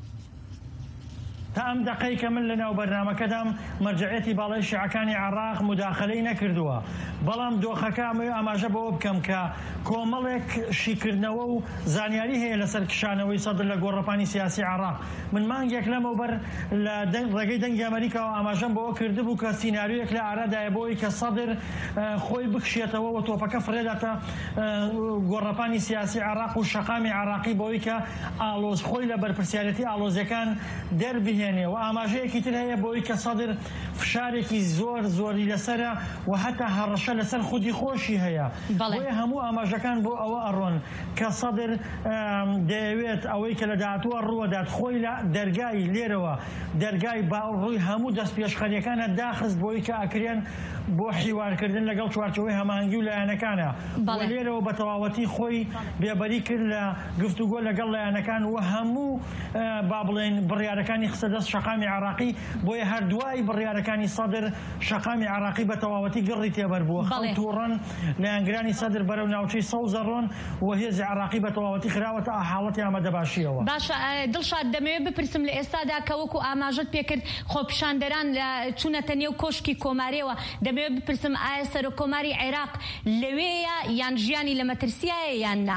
تا ئەم دقەی کە من لەناو بەرنامەکەدام مەرجعیەتی باڵای شیعەکانی عێراق مداخلەی نەکردووە. بەڵام دۆخەکە ئاماژە بەوە بکەم کە کۆمەڵێک شیکردنەوە و زانیاری هەیە لەسەر کشانەوەی سەدر لە گۆڕەپانی سیاسی عێراق. من مانگێک لەمەوبەر لە ڕێگەی دەنگی ئەمریکاوە ئاماژەم بەوە کردبوو کە سیناریۆیەک لە ئارادایە بۆی کە سەدر خۆی بکشێتەوە و تۆپەکە فڕێداتە گۆڕەپانی سیاسی عێراق و شەقامی عێراقی بۆی کە ئاڵۆز خۆی لە بەرپرسیارەتی ئاڵۆزیەکان دەربهێنێت هێنێ و ئاماژەیەکی تر هەیە بۆی کە سەدر فشارێکی زۆری لەسرە و هەتا هەڕەشە لەسەر خودی خۆشی هەیە بۆیە هەموو ئاماژەکان بۆ ئەوە ئەڕۆن کە سەدر دەیەوێت ئەوەی کە لە داهاتووە ڕوەدات خۆی لە دەرگای لێرەوە دەرگای باڕووی هەموو دەست پێشخەریەکانە داخست بۆی کە ئەکرێن بۆ حیوارکردن لەگەڵ چوارچەوەی هەماهەنگی و لایەنەکانە لێرەوە بە تەواوەتی خۆی بێبەری کرد لە گفتوگۆ لەگەڵ لایەنەکان و هەموو با بڵێن بڕیارەکانی خستە دەست شەقامی عراقی بۆیە هەردوای بڕیارەکانی سەدر شەقامی عراقی بە تەواوەتی گڕی تێبەر بووە خەڵک تووڕەن لایەنگرانی سەدر بەرەو ناوچەی سەوزە ڕۆن و هێزی عراقی بە تەواوەتی خراوەتە حاڵەتی ئامادەباشیەوە. باشە دڵشاد دەمەوێت بپرسم لە ئێستادا کە وەکو ئاماژەت پێکرد خۆپیشاندەران چوونەتە نێو کۆشکی کۆمارەوە دەمەوێت بپرسم ئایا سەرۆکۆماری عێراق لەوەیە یان ژیانی لە مەترسیایە یان نا؟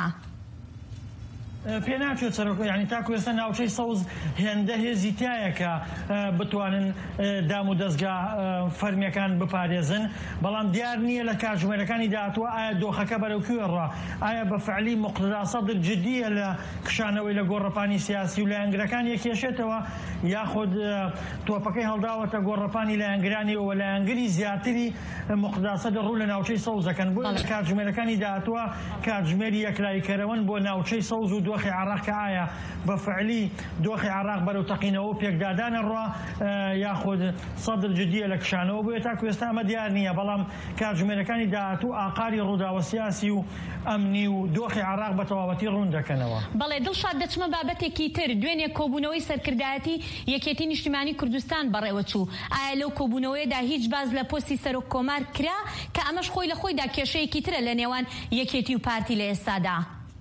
پێ ناچێت سەرۆک یعنی تاکو ئێستا ناوچەی سەوز هێندە هێزی تایە کە بتوانن دام و دەستگا فەرمیەکان بپارێزن بەڵام دیار نییە لە کاتژمێرەکانی داهاتوە ئایا دۆخەکە بەرەو کوێڕە ئایا بە فعلی مقتدا سەدر جدیە لە کشانەوەی لە گۆڕەپانی سیاسی و لایەنگرەکان یەکێشێتەوە یاخود تۆپەکەی هەڵداوەتە گۆڕەپانی لایەنگرانی و لایەنگری زیاتری مقتدا سەدر ڕوو لە ناوچەی سەوزەکەن بۆ لە کاتژمێرەکانی داهاتوە کاتژمێری یەکلایکەرەوەن بۆ ناوچەی سەوز و دۆخی عراق کە ئایا بە فعلی دۆخی عراق بەرەو تەقینەوە و پێکدادانە ڕوا یاخود سەدر جدیە لە کشانەوە بۆیە تاکو ئێستا ئەمە دیار نییە بەڵام کاتژمێرەکانی داهاتوو ئاقاری ڕووداوە سیاسی و ئەمنی و دۆخی عراق بە تەواوەتی ڕوون دەکەنەوە. بەڵێ دڵشاد دەچمە بابەتێکی تر دوێنێ کۆبوونەوەی سەرکردایەتی یەکێتی نیشتیمانی کوردستان بەڕێوە چوو ئایا لەو کۆبوونەوەیەدا هیچ باز لە پۆستی سەرۆک کۆمار کرا کە ئەمەش خۆی لە خۆیدا کێشەیەکی ترە لە نێوان یەکێتی و پارتی لە ئێستادا؟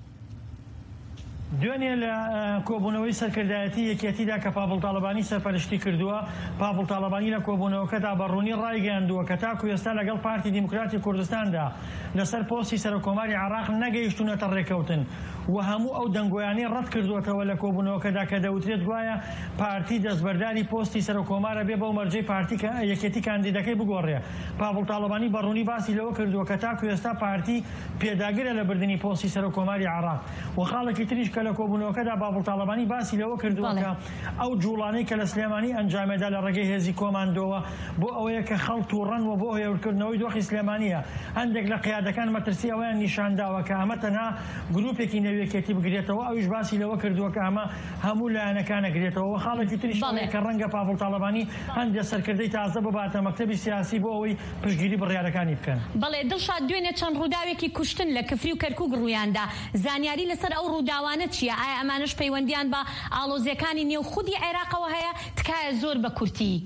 دوێنێ لە کۆبوونەوەی سەرکردایەتی یەکێتیدا کە پاڤڵ تاڵەبانی سەرپەرشتی کردووە پاڤڵ تاڵەبانی لە کۆبوونەوەکەدا بەڕوونی ڕایگەیاندووە کە تاکو ئێستا لەگەڵ پارتی دیموکراتی کوردستاندا لەسەر پۆستی سەرۆکۆماری عراق نەگەیشتونەتە ڕێکەوتن و هەموو ئەو دەنگۆیانەی ڕەت کردووەتەوە لە کۆبوونەوەکەدا کە دەوترێت گوایە پارتی دەستبەرداری پۆستی سەرۆکۆمارە بێ بەو مەرجەی پارتی یەکێتی کاندیدەکەی بگۆڕێ. پاڤڵ تاڵەبانی بەڕوونی باسی لەوە کردووە کە تاکو ئێستا پارتی پێداگرە لە بردننی پۆستی سەرۆکۆماری عراق و خاڵێکی تریش کە لە کۆبوونەوەکەدا پاڤڵ تاڵەبانی باسی لەوە کردووە کە ئەو جوڵانەی کە لە سلێمانی ئەنجامێدا لە ڕێگەی هێزی کۆماندۆوە بۆ ئەوەیە کە خەڵک تووڕەن و بۆ هێورکردنەوەی دۆخی سلێمانیە هەندێک لە قیادەکان مەترسی ئەوەیان نیشانداوە کە ئەمە تەنها گروپێکی نەوێکێتی بگرێتەوە ئەویش باسی لەوە کردووە کە ئەمە هەموو لایەنەکانە گرێتەوە خاڵێکی تریش کە ڕەنگە پاڤڵ تاڵەبانی هەندێک سەرکردەی تازە بباتە مەکتەبی سیاسی بۆ ئەوەی پشتگیری بڕیارەکانی بکەن. بەڵێ دڵشاد دوێنێ چەند ڕووداوێکی کوشتن لە کفری و کەرکووک ڕوویاندا زانیاری لەسەر ئەو ڕووداوانە چییە؟ ئایا ئەمانش پەیوەندیان بە ئاڵۆزیەکانی نێو خودی عێراقەوە هەیە تکایە زۆر بە کورتی؟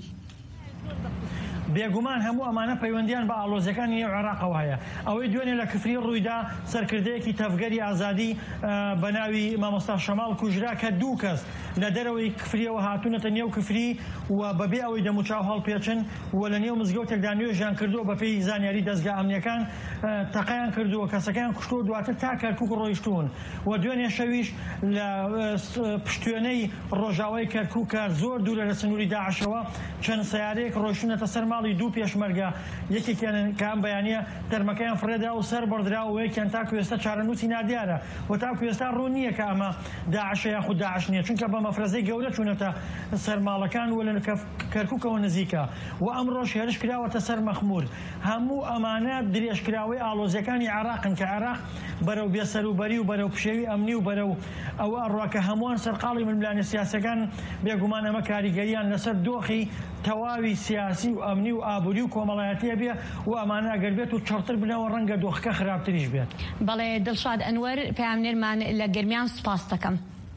بێگومان هەموو ئەمانە پەیوەندیان بە ئاڵۆزیەکانی نێو عێراقەوە هەیە ئەوەی دوێنێ لە کفری ڕوویدا سەرکردەیەکی تەفگەری ئازادی بە ناوی مامۆستا شەماڵ کوژرا کە دوو کەس لە دەرەوەی کفریەوە هاتوونەتە نێو کفری و بەبێ ئەوەی دەموچاو هەڵپێچن و لە نێو مزگەوتێکدا نوێژیان کردووە بەپێی زانیاری دەستگا ئەمنیەکان تەقەیان کردووە کەسەکەیان کوشتووە دواتر تا کەرکووک ڕۆیشتون و دوێنێ شەویش لە پشتوێنەی ڕۆژاوای کەرکووکە زۆر دوورە لە سنووری داعشەوە چەند سەیارەیەک ڕۆیشتونەتە سەر ماڵی دوو پێشمەرگە یەکێکیان کام بەیانیە تەرمەکەیان فرێدا و سەر بەردراوە و یەکیان تاکو ئێستا چارەنووسی نادیارە و تاکو ئێستا ڕوو نییە کە ئەمە داعشە یاخود داعش نییە چونکە بە مەفرەزەی گەورە چوونەتە سەرماڵەکان و لە کەرکووکەوە نزیکە و ئەمڕۆژ هێرش کراوەتە سەر مەخمور هەموو ئەمانە درێژکراوەی ئاڵۆزیەکانی عێراقن کە عێراق بەرەو بێسەروبەری و بەرەو پشێوی ئەمنی و بەرەو ئەوە ئەڕواکە هەمووان سەرقاڵی ململانی سیاسەکان بێگومان ئەمە کاریگەریان لەسەر دۆخی تەواوی سیاسی و ئەمنی و ئابووری و کۆمەڵایەتیە بێ و ئەمانە ئەگەر بێت و چڕتر بنەوە ڕەنگە دۆخەکە خراپتریش بێت. بەڵێ دڵشاد ئەنوەر پەیامنێرمان لە گەرمیان سوپاس دەکەم.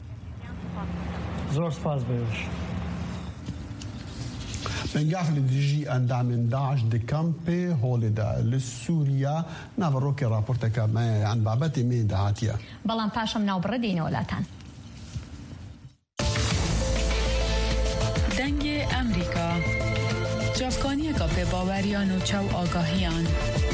زۆر سپاس بەوێش. بنگاف لدیجی اندام داعش دکمپ هولدا لسوریا ناوروک راپورت کامه عن بابت می دهاتیا. بلان پاشم ناو بردین ولاتان. دنگ امریکا جافکانی گاپ باوریان و چو آگاهیان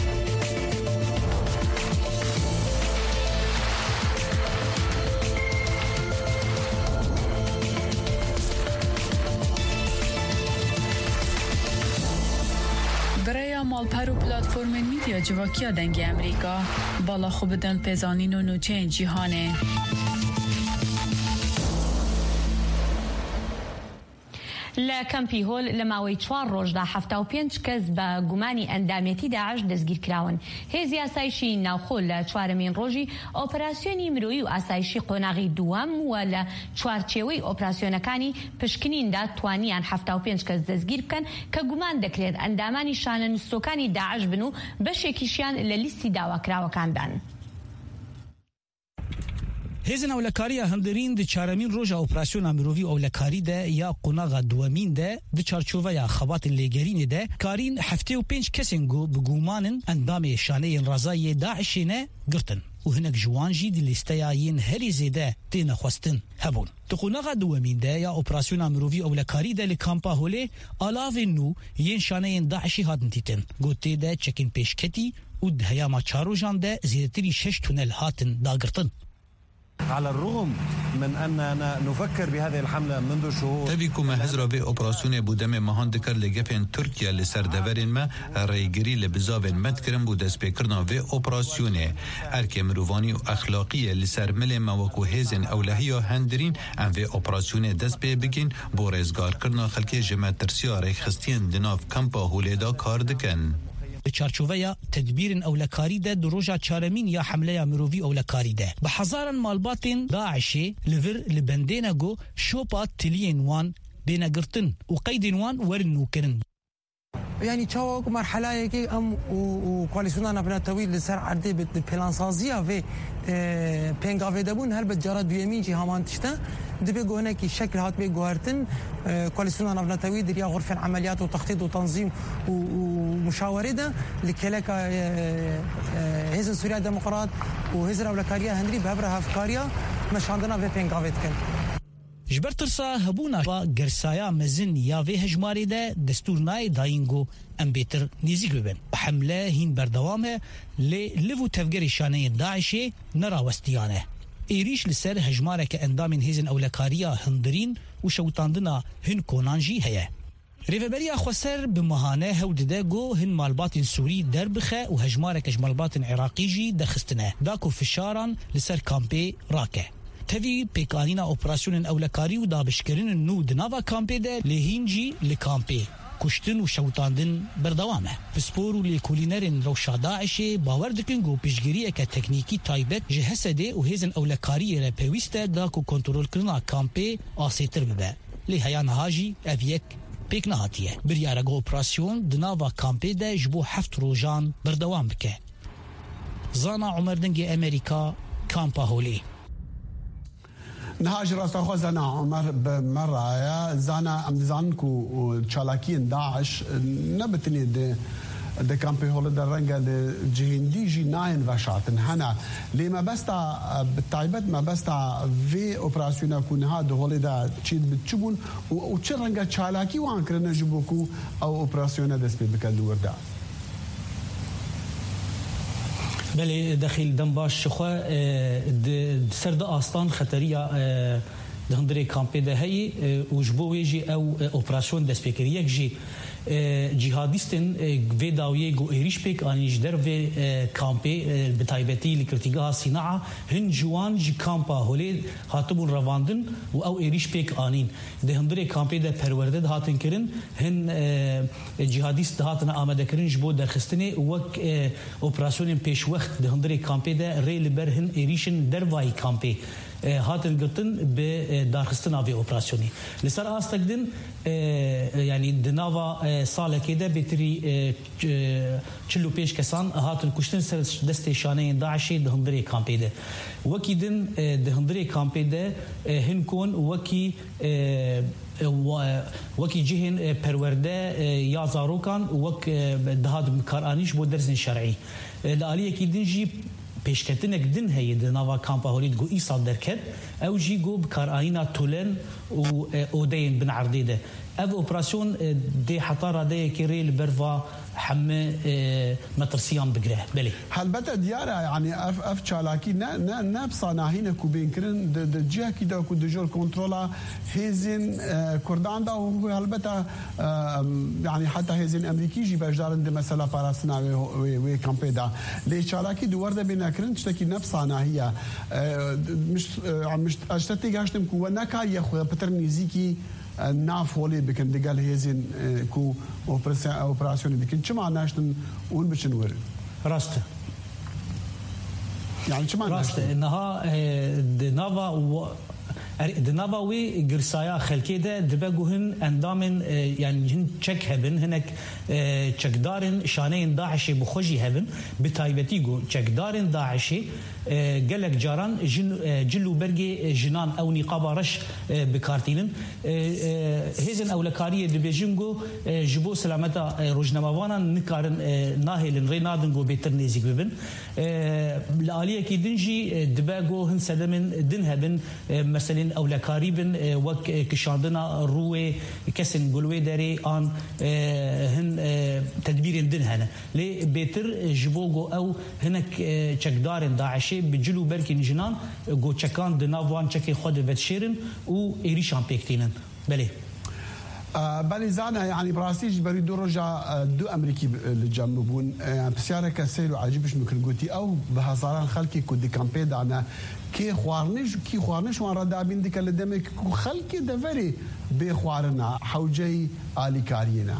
برای مالپر و پلاتفورم میدیا جواکیا دنگ امریکا بالا خوبدن پیزانین و نوچه جیهانه. لە کەمپی هۆل لە ماوەی 4 ڕۆژدا 75 کەس بە گومانی ئەندامێتی داعش دەستگیر کراون. هێزی ئاسایشی ناوخۆ لە 4مین ڕۆژی ئۆپراسیۆنی مرۆیی و ئاسایشی قۆناغی دووەم وە لە چوارچێوەی ئۆپراسیۆنەکانی پشکنیندا توانیان 75 کەس دەستگیر بکەن کە گومان دەکرێت ئەندامانی شانە نووسۆکانی داعش بن و بەشێکیشیان لە لیستی داواکراوەکاندان. هێزن ئەولەکاریە هەندرین دی چارەمین ڕۆژە ئۆپراسیۆنا مرۆڤی ئەولەکاریدا یا قۆناغا دووەمیندا دی چارچۆڤەیە خەباتن لێگەرینێدا کارین 75 کەسێن بگومانن ئەندامێ شانەیەن ڕازاییە داعشێنە گرتن و هەنێک جوانجی دی لیستەیە یەن هەری زێدە تێنە خواستن هەبوون. دی قۆناغا دووەمیندا یا ئۆپراسیۆنا مرۆڤی ئەولەکاریدا لە کامپا هۆلێ ئالاڤێن و یەن شانەیەن داعشی هاتن دیتن گوتێدا چەکین پێشکەتی و هەیاما چارۆژاندا زیاتری 6 تونەل هاتن داگرتن. على الرغم من أننا نفكر بهذه الحملة منذ شهور. تبيكم هزرا في أوبراسيون بودم مهان دكر لجفن تركيا لسر دورين ما ريجري لبزافن متكرم بودس بكرنا في أوبراسيون أركي مروفاني وأخلاقية لسر مل ما وكو هزن أولهية هندرين عن في أوبراسيون دس بيجين بورزگار كرنا خلقي جماعة ترسيا ريخستين دناف كامبا هوليدا كاردكن. چارچوبه تدبیر اولکاری ده دروجا چارمین یا حمله مروی اولکاری ده به هزاران مالباتین داعشی لور لبندینا گو شوپات تلین وان دینگرتن و قیدین وان ورنو کرن. يعني تشاوك مرحلة كي أم وكواليسيون نبنا طويل لسر عرضي بالبلان سازية في بينغافي دبون هل بتجارات بيمين جي همان تشتا دبي جو هناك شكل هات بي جوهرتن كواليسيون نبنا طويل دريا غرفة عمليات وتخطيط وتنظيم ومشاورة ده لكلاك هزن سوريا ديمقراط وهزن أولكاريا هندري بهبرة هفكاريا مش عندنا في بينغافي تكن. جبر ترسا هبونا با گرسایا مزن یا وی هجماری ده دستور نای داینگو ام بیتر نزیک ببن حمله هین بردوامه لو تفجر شانه داعش نراوستیانه ایریش لسر هجماره که اندامین هیزن اولکاریا هندرین و شوتاندنا هن کونانجی هیه ریوبریا خسر بمهانه هودده گو هن مالبات سوری دربخه و هجماره که مالبات عراقی جی دخستنه داکو فشاران لسر کامپی راکه تفي بيكانينا اوبراسيون اولكاري و دابشكرين نو دناوا كامبي ده لهينجي لكامبي كشتن و شوتاندن بردوامه بسپور و لكولينرين روشا داعشي باور دكن گو پشگيريه که تكنيكي تايبت جهسده و هيزن اولكاري ره پويسته داكو كنترول كرنا كامبي آسيتر ببه لهيان هاجي افيك بيك نهاتيه بريارگو اوبراسيون دناوا كامبي ده جبو 7 روجان بردوام بكه زانا عمر دنگي امريكا كامبا هولي نهاج راست خو زنا عمر بمرة يا زانا ام زانكو تشالاكين داعش نبتني د كامبي هول درنگا د جهندي جي ناين وشاتن هنا لما بستا بالتعبت ما بستا في اوبراسيون كون هذا هول دا تشيد بتشبون وتشرنگا تشالاكي وان كرنا جبوكو او اوبراسيون دس بكدور دا بله داخل دنباش شخوا سرد آستان خطریه دهندری کامپی ده هی وجبو ویجی او اپراسیون دست بکری یک جی جهادیستن و داویه گو ایریش پیک آنیش در و کامپی بتایبتی لکرتیگاه صناعه هن جوان جی کامپا هولی هاتبون رواندن و او ایریش پیک آنین دهندری کامپی ده پرورده هاتن کرن هن جهادیست هاتن آمده کرن جبو درخستنه وک اپراسیون پیش وقت دهندری کامپی ده ریل بر هن ایریشن در وای کامپی هاتن قطن بدارخستن آوی اپراسیونی لسر آستقدن يعني دناوا سالة كده بتري چلو پیش کسان هاتن کشتن سر دست شانه داعشی دهندری کامپی ده وکی دن دهندری کامپی ده هن کون وکی جهن پرورده یا زاروکان وک دهاد مکارانیش بو درزن شرعی لآلیه کی دن جی پیشکتنک دن هی دناوا کامپا هولید گو ایسال درکت او جی گو بکارانینا تولن و اودین بن عردیده او اپراسیون دی حطارة دی کریل بروا حمه مترسيان بقره بلي هلبته ديارة يعني اف چالاكي نا بصناهين كو بينكرن د جهه كده كو دجور كنترولا هيزن كردان دا هلبته يعني حتى هيزن امريكي جي بجدارن د مثلا باراسنا وي كامبيدا لي چالاكي دوورده بينكرن تشتكي نفسانا هي مش اشتتي گاشتم كو نكا يخو بتر نيزيكي نافولي بكن دقال هيزين كو اوبراسيوني بكن شما ناشتن ون بشن ور راست يعني شما راست انها دنابا وي قرصايا خلكي ده دبقوهن اندامن يعني هن تشك هبن هناك تشك دارن شانين داعشي بخوجي هبن بتايبتيجو تشك دارن داعشي قالك جاران جلو برجي جنان او نقابه رش بكارتينن هيزن اولكاريه دبيجنجو جبو سلامتا روجنماوانا نكارن ناهل رينادنجو بيترنيزي ببن الاليه كي دنجي دباغو هن سدمن دنهبن مثلا اولكاري بن وك كشاندنا روي كسن قلوي داري ان هن تدبير دنهنا لي بيتر جبوغو او هناك تشكدارن داعشي بجلو بركن جنان جو تشكان دنافوان تشكي خود بتشيرن و ايريشان بيكتينن بله بله زانا يعني براسيج بري دو رجع دو امريكي للجنوبون بسياره كسير وعجيبش ممكن قلتي او بهزاران خلكي كو دي كامبيد انا كي خوارنش وان ردا بين ديك لدمك خلكي دفري بخوارنا حوجي الي كارينا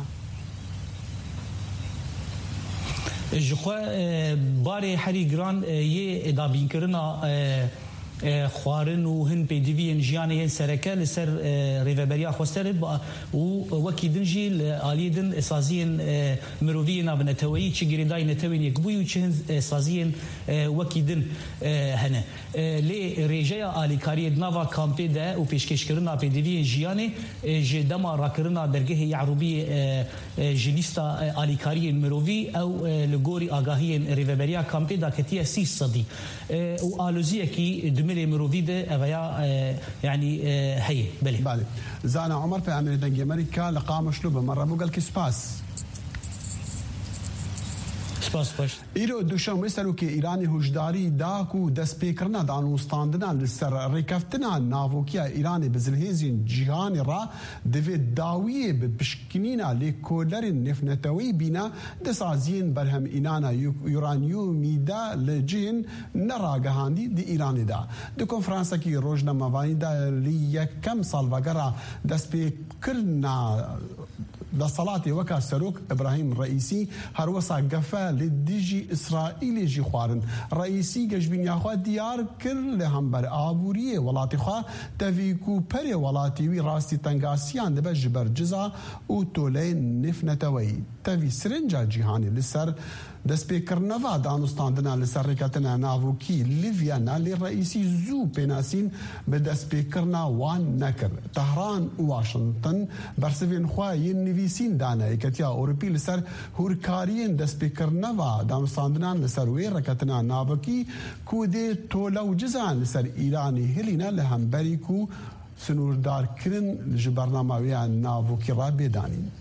جخوا باري حري جران يه دابين كرنا خوارن و هن بيديفين جياني سركه لسر ريفابريا خوستر و وكي دنجي اليدن اسازين مروفينا بنتوي تشغيري داي نتوي يكبوي وچن اسازين وكي دن هنا لي ريجيا الي كاري نافا كامبي ده و بيشكشكرنا بيديفين جياني جدما راكرنا درجه يعربي جليستا الي كاري مروفي او لغوري اغاهين ريفابريا كامبي دا كتي 6 صدي و الوزيه كي ملي مروفيده افيا يعني هي بلي زانا عمر في امريكا لقاء مشلوب مره بو قال كسباس ایرو دوشم وسلو که ایرانی هوشداری داکو دست پیکرنا دانوستاندنا لسر ریکفتنا ناوکیا ایرانی بزلهزین جهان را دوید داویه بشکنینا لیکولر نفنتوی بینا دسازین برهم اینانا یورانیومی دا لجین نراگهاندی دی ایرانی دا دو کنفرانسا کی روزنامه‌وانی دا لیکم سالوگرا دست پیکرنا لصلاتي وكا سروك ابراهيم رئيسي هروسا قفا للديجي اسرائيلي جي خوارن رئيسي جبين ياخو ديار كر لهمبر ابوريه ولاتي خا تفيكو بري ولاتي وي راستي تنغاسيان دبا جبر جزا او تولين نفنتوي تفي سرنجا جيهاني لسر دسبيكر نفا دانوستاندنا لسركتنا نافوكي ليفيانا للرئيسي زو بيناسين بدسبيكرنا وان نكر طهران واشنطن برسفين خواين نفيسين دانا اكتيا اوروبي لسر هوركاريين دسبيكر نفا دانوستاندنا لسر ويركتنا نافوكي كودي تولو جزان لسر ايراني هلينا لهمبريكو سنوردار كرن لجبرناماويان نافوكي رابي دانين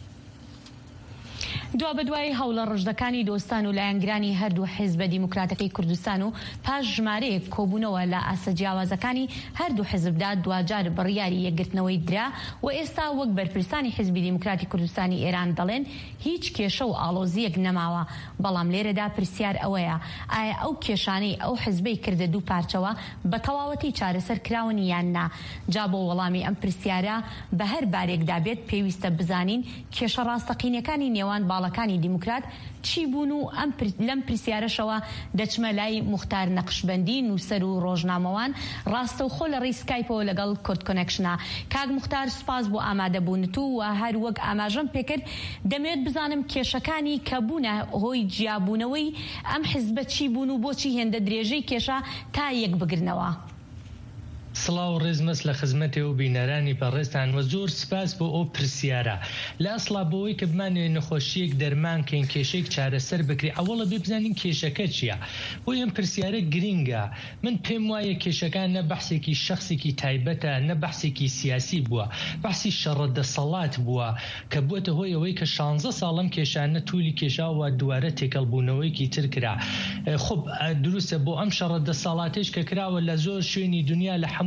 دوا بدوای هەوڵە ڕژدەکانی دۆستان و لایەنگرانی هەردوو حیزبە دیموکراتەکەی کوردستان و پاش ژمارەیەک کۆبوونەوە لە ئاسە جیاوازەکانی هەردوو حیزبدا دوجار بڕیاری یەکگرتنەوەی درا و ئێستا وەک بەرپرسانی حیزبی دیموکراتی کوردستانی ئێران دەڵێن هیچ کێشە و ئاڵۆزیەک نەماوە بەڵام لێرەدا پرسیار ئەوەیە ئایا ئەو کێشانەی ئەو حیزبەی کردە دوو پارچەوە بە تەواوەتی چارەسەر کراون یان نا جا بۆ وەڵامی ئەم پرسیارە بە هەر بارێکدا بێت پێویستە بزانین کێشە ڕاستەقینەکانی نێوان باڵەکانی دیموکرات چی بوون و لەم پرسیارەشەوە دەچمە لای موختار نەقشبەندی نووسەر و ڕۆژنامەوان ڕاستە و خۆ لە ڕێی سکایپەوە لەگەڵ کورد کۆنێکشنە کاک موختار سپاس بۆ ئامادەبوونت و هەر وەک ئاماژەم پێکرد دەمەوێت بزانم کێشەکانی کە بوونە هۆی جیابوونەوەی ئەم حیزبە چی بوون و بۆچی هێندە درێژەی کێشە تا یەک بگرنەوە. سڵاو ڕێزمەس لە خزمەتێ و بینەرانی بەڕێستان وە زۆر سپاس بۆ ئەو پرسیارە لە ئەسڵا بۆەوەی کە بمانوێ نەخۆشیەک دەرمانکەین کێشەیەک چارەسەر بکری ئەوەڵە بێ بزانین کێشەکە چییە بۆ ئەم پرسیارە گرینگە من پێم وایە کێشەکان نە بەحسێکی شەخصێکی تایبەتە نە بەحسێکی سیاسی بووە بەحسی شەڕەدەسەڵات بووە کە بووەتە هۆی ئەوەی کە 16 ساڵم کێشانە توولی کێشاوە دوارە تێکەڵبوونەوەیکی تر کرا خب دروستە بۆ ئەم شەڕەدەسەڵاتش کە کراوە لە زۆر شوێنی دنیا لە هەموو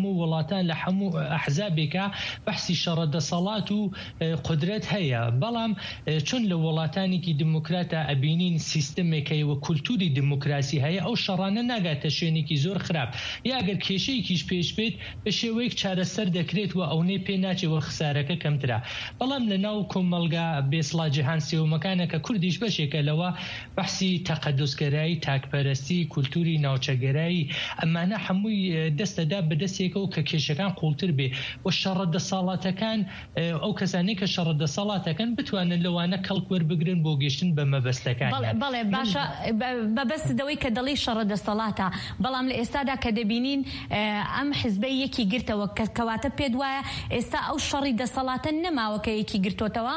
هەموو وڵاتان لە هەموو ئەحزابێکە بەحسی شەڕەدەسەڵات و قدرەت هەیە بەڵام چون لە وڵاتانێکی دموکراتە ئەبینین سیستمێکەوە کولتوری دموکراسی هەیە ئەو شەڕانە ناگاتە شوێنێکی زۆر خراپ یاگەر کێشەیەکیش پێش بێت بە شێوەیەک چارەسەر دەکرێت و ئەوەی پێ ناچێەوە خسارەکە کەمترا بەڵام لە ناو کۆمەلگا بێسڵا جیهان سێومەکانەکە کوردیش بەشێکە لەوە بەحسی تەقەدوسگەرایی تاکپەرستی کولتوری ناوچەگەرایی ئەمانە هەمووی دەستەدا بەدەستێکەوە کە کێشەکان قوڵتر بێ و شەڕەدەسەڵاتەکان ئەو کەسانەی کە شەڕەدەسەڵاتەکان بتوانن لەوانە کەڵک وەربگرن بۆ گەشتن بە مەبەستەکان بەڵێ باشە بەبەست دەوەی کە دەڵی شەڕەدەسەڵاتە بەڵام لە ئێستادا کە دەبینین ئەم حزبەی یەکی گرتەوە کەواتە پێت وایە ئێستا ئەو شەڕی دەسەڵاتە نەماوە کە یەکی گرتوتەوە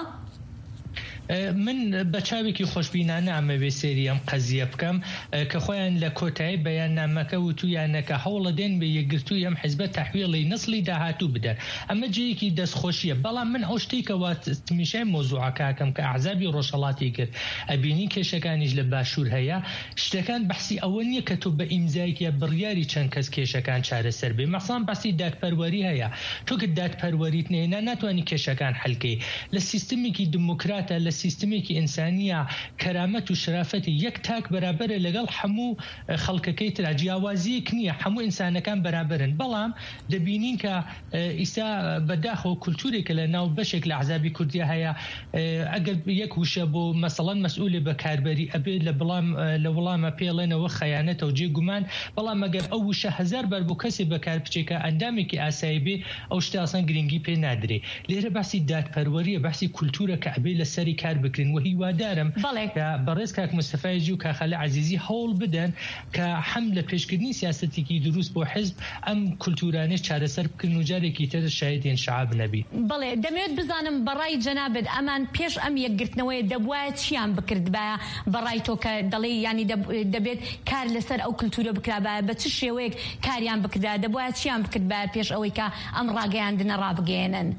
من بە چاوێکی خۆشببینانە ئەمەوێ سێری ئەم قەزیە بکەم کە خۆیان لە کۆتایی بەیان نامەکە و تویانەکە هەوڵە دێن بە یەکگرتووی ئەم حیزبە تەحویڵی نسلی داهاتوو بدەن ئەمە جەیەکی دەستخۆشیە بەڵام من ئەو شتێکەوە تمیشای مۆزوعەکەکەم کە ئەحزابی ڕۆژهەڵاتی کرد ئەبینی کێشەکانیش لە باشوور هەیە شتەکان بەحسی ئەوە نییە کە تۆ بە ئیمزایکە بڕیاری چەند کەس کێشەکان چارەسەر بێ مەسڵان بەسی دادپەروەری هەیە تۆکە دادپەروەریت نێنا ناتوانانی کێشەکان حەلکەی لە سیستمێکی دموکراتە لە سیستمێکی ئینسانیە کەرامەت و شرافەتی یەک تاک بەرابەرە لەگەڵ هەموو خەڵکەکەی ترا جیاوازیەک نییە هەموو ئینسانەکان بەرابەرن بەڵام دەبینین کە ئیسا بەداخەوە کولتورێکە لە ناو بەشێک لە ئەحزابی کوردیا هەیە ئەگەر یەک وشە بۆ مەسەڵەن مەسئولێ بە کاربەری ئەبێت لە وڵامە پێڵێنەوە خەیانەتە و جێگومان بەڵام ئەگەر ئەو وشە هەزار بەر بۆ کەسێ بەکار بچێکە ئەندامێکی ئاسایی بێ ئەو شتە ئاسان گرنگی پێ نادرێ لێرە باسی دادپەروەریە باسی کولتورە کە ئەبێ لە سەری کار بکرین و هیوادارم کە بەڕێز کاک مستەفایجی و کاخەلە عەزیزی هەوڵ بدەن کە هەم لە پێشکردنی سیاسەتێکی دروست بۆ حزب ئەم کولتورانەی چارەسەر بکردن و جارێکی تر شایەتێن شعاب نەبی بەڵێ دەمەوێت بزانم بەڕای جەنابەت ئەمان پێش ئەم یەکگرتنەوەی دەبوایە چیان بکردبایە بەڕای تۆ کە دەڵێ ینی دەبێت کار لەسەر ئەو کولتورە بکرابایە بە چ شێوەیەک کاریان بکردا دەبوایە چیان بکردبایە پێش ئەوەی کە ئەم ڕاگەیاندنە ڕابگەێنن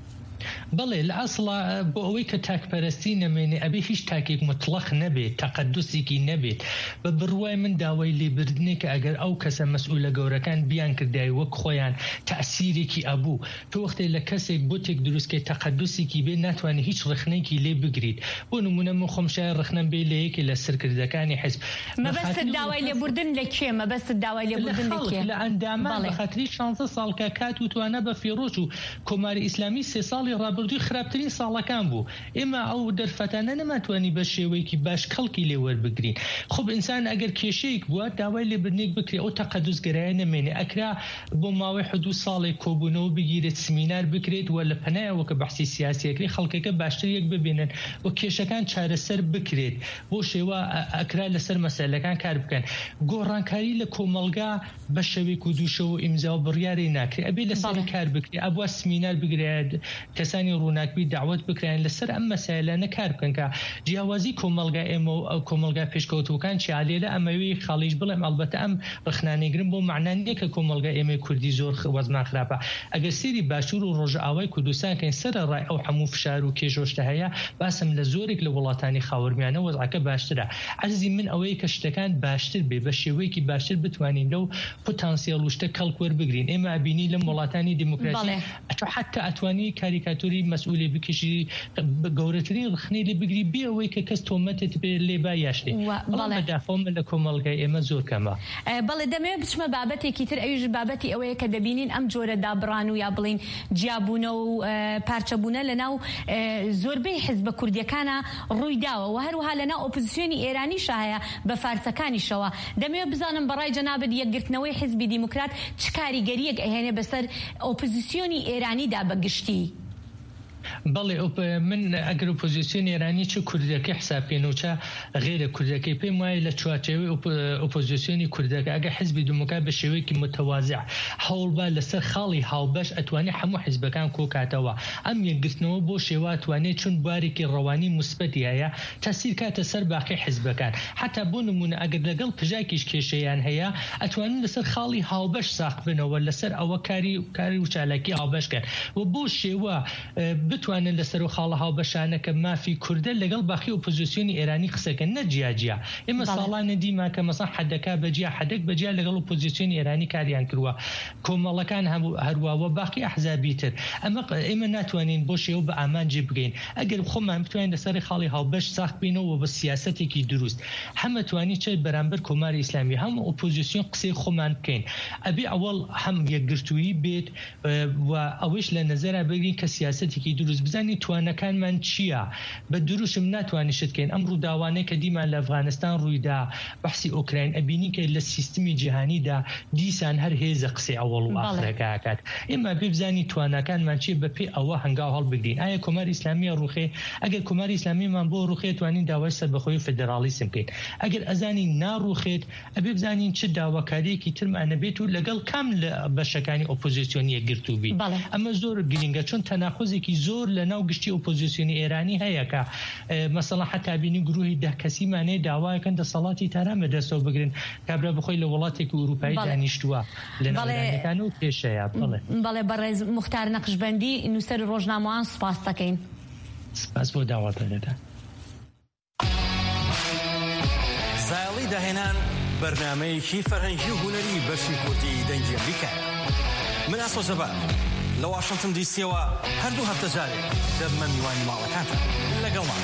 بەڵێ لە ئەسڵا بۆ ئەوەی کە تاکپەرستی نەمێنێ ئەبێ هیچ تاکێک مطلق نەبێت تەقەدوسێکی نەبێت بە بڕوای من داوای لێبردنێک کە ئەگەر ئەو کەسە مەسئولە گەورەکان بیان کردای وەک خۆیان تەسیرێکی ئەبوو تۆ وەختێ لە کەسێک بۆتێک دروستکەی تەقەدوسێکی بێ ناتوانێت هیچ ڕخنەیەکی لێ بگریت بۆ نمونە من خۆم شایە ڕخنەم بێ لە یەکی لە سەرکردەکانی حزب مەبەستت داوای لێبوردن لە کێ مەبەستت داوای لێبوردن لە کێ لە ئەندامان بە خەتری 16 ساڵ کە کات و توانە بە فیڕۆژ و کۆماری ئیسلامی 3 ساڵی ڕابردووی خراپترین ساڵەکان بوو ئێمە ئەو دەرفەتانە نەماتوانی بە شێوەیەکی باش کەڵکی لێ وەربگرین خب ئینسان ئەگەر کێشەیەک بووە داوای لێبرنێک بکرێ ئەو تەقەدوسگەرایە نەمێنێ ئەکرا بۆ ماوەی حدود ساڵێک کۆبوونەوە بگیرێت سمینار بکرێت و لە پەنایەوە کە بەحسی سیاسیەکەی خەڵکەکە باشتر یەک ببینن و کێشەکان چارەسەر بکرێت بۆ شێوە ئەکرا لەسەر مەسەلەکان کار بکەن گۆڕانکاری لە کۆمەلگا بە شەوێک و دووشەوە ئیمزا و بڕیاری ناکرێت ئەبێ لەسەر کار بکرێت ئەبووە سمینار بگرێت کەسانی ڕووناکبی دعوت بکرێن لەسەر ئەم مەسایلانە کار بکەن کە جیاوازی کۆمەلگا ئێمە و ئەو کۆمەلگا پێشکەوتوەکان چیالێلە ئەمەوەی خاڵیش بڵێم ئەلبەتە ئەم ڕخنانێگرن بۆ معنانیە کە کۆمەلگا ئێمە کوردی زۆر وەزمان خراپە ئەگەر سێری باشوور و ڕۆژئاوای کوردستانکەین سەرڕای ئەو هەموو فشار و کێشۆشتە هەیە باسم لە زۆرێک لە وڵاتانی خاوەرمیانە وەزعەکە باشترە عەزیزی من ئەوەیە کە شتەکان باشتر بێ بە شێوەیەکی باشتر بتوانین لەو پۆتانسیەڵ و شتە کەڵک وەربگرین ئێمە ئەبینی لەم وڵاتانی دیموکراسی حتا ئەتوانی کاریکاتوری مەسئولی بکشی گەورەترین ڕخنەی لێ بگری بێ ئەوەی کە کەس تۆمەتت بێ لێ با یاشتێ بەداخەوە لە کۆمەڵگای ئێمە زۆر کەمە بەڵێ دەمەوێت بچمە بابەتێکی تر ئەویش بابەتی ئەوەیە کە دەبینین ئەم جۆرە دابڕان و یا بڵین جیابوونە و پارچەبوونە لەناو زۆربەی حیزبە کوردیەکانە ڕووی داوە و هەروەها لەناو ئۆپۆزیسیۆنی ئێرانیش هەیە بە فارسەکانیشەوە دەمەوێت بزانم بەڕای جەنابەت یەکگرتنەوەی حیزبی دیموکرات چ کاریگەریەک ئەهێنێ بەسەر ئۆپۆزیسیۆنی ئێرانیدا بەگشتی بەڵێ من ئەگەر ئۆپۆزیسیۆن ئێرانی چ کوردەکەی حسابێن و چ غێرە کوردەکەی پێم وایە لە چوارچێوەی ئۆپۆزیسیۆنی کوردەکە ئەگە حیزبی دیموکرات بە شێوەیەکی متەوازع هەوڵبا لەسەر خاڵی هاوبەش ئەتوانێت هەموو حیزبەکان کۆکاتەوە ئەم یەکگرتنەوە بۆ شێوە ئەتوانێت چون بارێکی ڕەوانی موسبەتی هەیە تەسیر کاتە سەر باقی حیزبەکان حتا بۆ نمونە ئەگەر لەگەڵ پژاکیش کێشەیان هەیە ئەتوانن لەسەر خاڵی هاوبەش ساخت بنەوە لەسەر ئەوە کاری و چالاکی هاوبەشکەن و بۆ شێوە بتوانن لەسەر و خاڵە هاوبەشانەکە مافی کوردە لەگەڵ باقی ئۆپۆزیسیۆنی ئێرانی قسەکە نەجیاجیا ئێمە ساڵانە دیما کە مەسا حەدەکە بەجیا حەدەک بەجیا لەگەڵ ئۆپۆزیسیۆنی ئێرانی کاریان کردووە کۆمەڵەکان هەروەوە باقی ئەحزابی تر ئێمە ناتوانین بۆ شێوە بە ئامانجێ بگەین ئەگەر خۆمان بتوانین لەسەر خاڵی هاوبەش ساخ بینەوە بە سیاسەتێکی دروست هەمە توانی چێت بەرامبەر کۆماری ئیسلامی هەم ئۆپۆزیسیۆن قسەی خۆمان بکەین ئەبێ ئەوەڵ هەم یەکگرتووی بێت و ئەوەش لە نەزەرا بگرین کە سیاسەتێکی دروست بزانین توانەکانمان چییە بە دروشم ناتوانیشت بکەین ئەم ڕووداوانەی کە دیمان لە ئەفغانستان ڕوویدا بەحسی ئۆکراین ئەبینی کە لە سیستمی جیهانیدا دیسان هەر هێزە قسەی ئەوەڵ و ئاخرەکەکات ئێمە بێ بزانی توانەکانمان چیە بە پێی ئەوە هەنگاو هەڵبگرین ئایا کۆماری ئیسلامیە ڕوخێ ئەگەر کۆماری ئیسلامیمان بۆ ڕوخێ توانین داوای سەربەخۆی فدرالیسم بکەین ئەگەر ئەزانین ناڕوخێت ئەبێ بزانین چ داواکاریەکی ترمانە بێت و لەگەڵ کام لە بەشەکانی ئۆپۆزیسیۆنی یەکگرتووبی ئەمە زۆر گرنگە چون تەناقوزێکی زۆر لە ناو گشتی ئۆپۆزیسیۆنی ئێرانی هەیە کە مەسەڵەن حتا بینی گروهی 10 کەسیمانەیە داوایەکەن دەسەڵاتی تاران بەدەستەوە بگرن کابرا بخۆی لە وڵاتێکی ئوروپایی دانیشتووە لە ناوەکان و پێشەیە بەڵێ بەڕێز موختار نەقشبەندی نووسەر ڕۆژنامەوان سوپاس دەکەین سپاس بۆ داواتەکەدا زایڵی داهێنان بەرنامەیەکی فەرهەنگی و هونەری بەشی کوردی دەنگی ئەمریکا من ئاسۆ زەبان لە واشنگتن دیسیەوە هەردوو هەفتە جارێک دەبمە میوانی ماڵەکانتان لەگەڵمان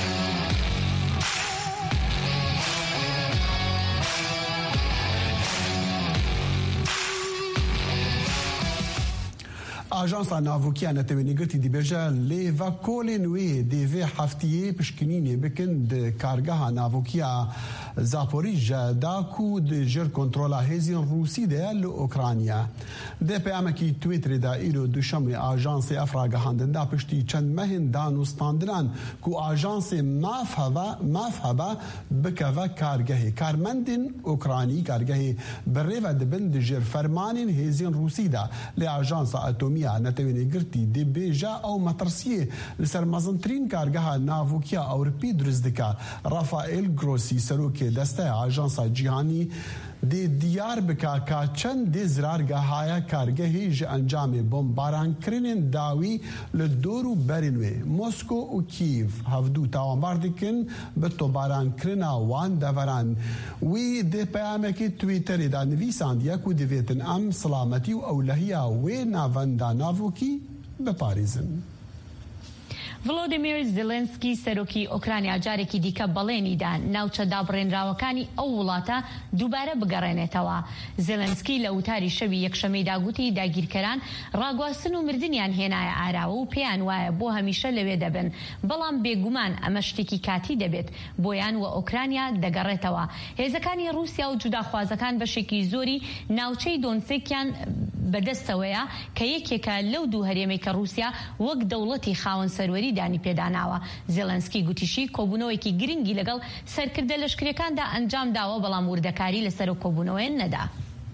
ئاژانسا ناوکیان نەتەوێنیگرتی دیبێژە لێڤە کۆلێن وێ دێڤێ هەفتیە پشکنینێ بکن کارگەها ناوکیە زاپۆریژە داکو ژێر کۆنترۆلا هێزیان رووسی دەیە لە ئۆکرانیا دێ پەیامێکی توێترێدا ئیرۆ دووشەمێ ئاژانسی ئەفراگەهاندندا پشتی چەند مەهێن دانوستاندنان کو ئاژانسێ ماف هەبە بکەڤە کارگەهێ کارمەندین ئۆکرانی کارگەهێ بەڕێوە دەبن دژێر فەرمانین هێزیان رووسیدا لێ ئاژانسا ئەتۆمیە نەتەوێنێگرتی دێبێژە ئەو مەترسیە لەسەر مەزنترین کارگەها ناوکیە ئەوروپی دروست دکا ڕافائێل گرۆسی سەرۆکێ دەستەیە ئاژانسا جیهانی دێ دیار بکا کا چەند دێ زرارگەهایە کارگەهی ji ئەنجامێ بۆمبارانکردنên dawî li dor û berên wê Mosko û Kîv hevdû tawanbar dikin bi tobarankrina wan deveran wî dê peyamekî Twitterê da nivîsandiye ku divêtin em silametî û ewlehiya wê navenda navokî biparêzin. ڤڵۆدیمیر زێلێنسکی سەرۆکی ئۆکرانیا جارێکی دیکە بەڵێنیدا ناوچە دابڕێنراوەکانی ئەو وڵاتە دووبارە بگەڕێنێتەوە. زێلێنسکی لە وتاری شەوی یەکشەمەیدا گوتی داگیرکەران ڕاگواستن و مردنیان هێنایە ئاراوە و پێیان وایە بۆ هەمیشە لەوێ دەبن بەڵام بێگومان ئەمە شتێکی کاتی دەبێت بۆیان و ئۆکرانیا دەگەڕێتەوە. هێزەکانی رووسیا و جوداخوازەکان بەشێکی زۆری ناوچەی دۆنسێکیان بەدەستەوەیە کە یەکێکە لەو دوو هەرێمەی کە رووسیا وەک دەوڵەتی خاوەن سەروەری دانی پێداناوە. زێلەنسکی گوتیشی کۆبوونەوەیکی گرنگی لەگەڵ سەرکردە لەشکرەکاندا ئەنجام داوە بەڵام وردەکاری لەسەر کۆبوونەوەیان نەدا.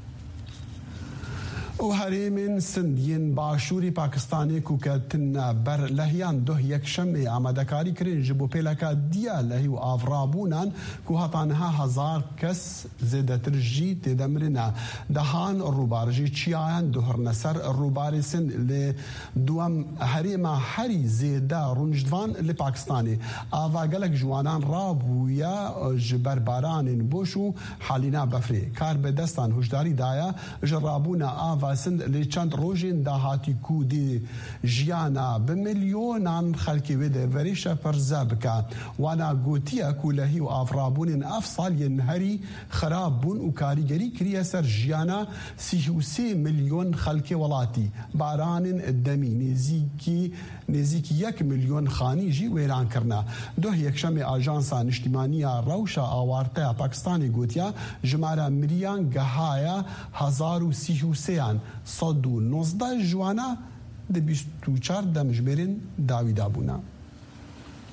و هەرێمên Sindiyên başûrî Pakistanê ku ketine ber lehiyan doh yekşemê amadekarî kirin ji bo pêleka diya lehî û avrabûnan ku heta niha hezar kes zêdetir jî têde mirine dehan rûbar jî çiyayan duhirne ser rûbarê Sind lê duem herêma herî zêde rûniştvan li Pakistanê ava gelek ji wanan rabûye ji ber baranên boş û halîna befrê kar bi destan hûşdarî daye ji rabûna ava Sind lê çend rojên dahatî ku dê jiyana bi milyonan xelkê wê de verêşe perze bike wana gotiye ku lehî û avrabûnên ev saliyên herî xerab bûn û karîgerî kiriye ser jiyana 33 milyon xelkê welatî baranên demî nêzîkî 1 milyon xanî jî wêran kirine. Doh yekşemê ajansa niştimaniya rewşa awarteya Pakistanê gotiya jimara miriyan gehaya 1033yan 119 jwana di 24 demjberên dawî dabûne.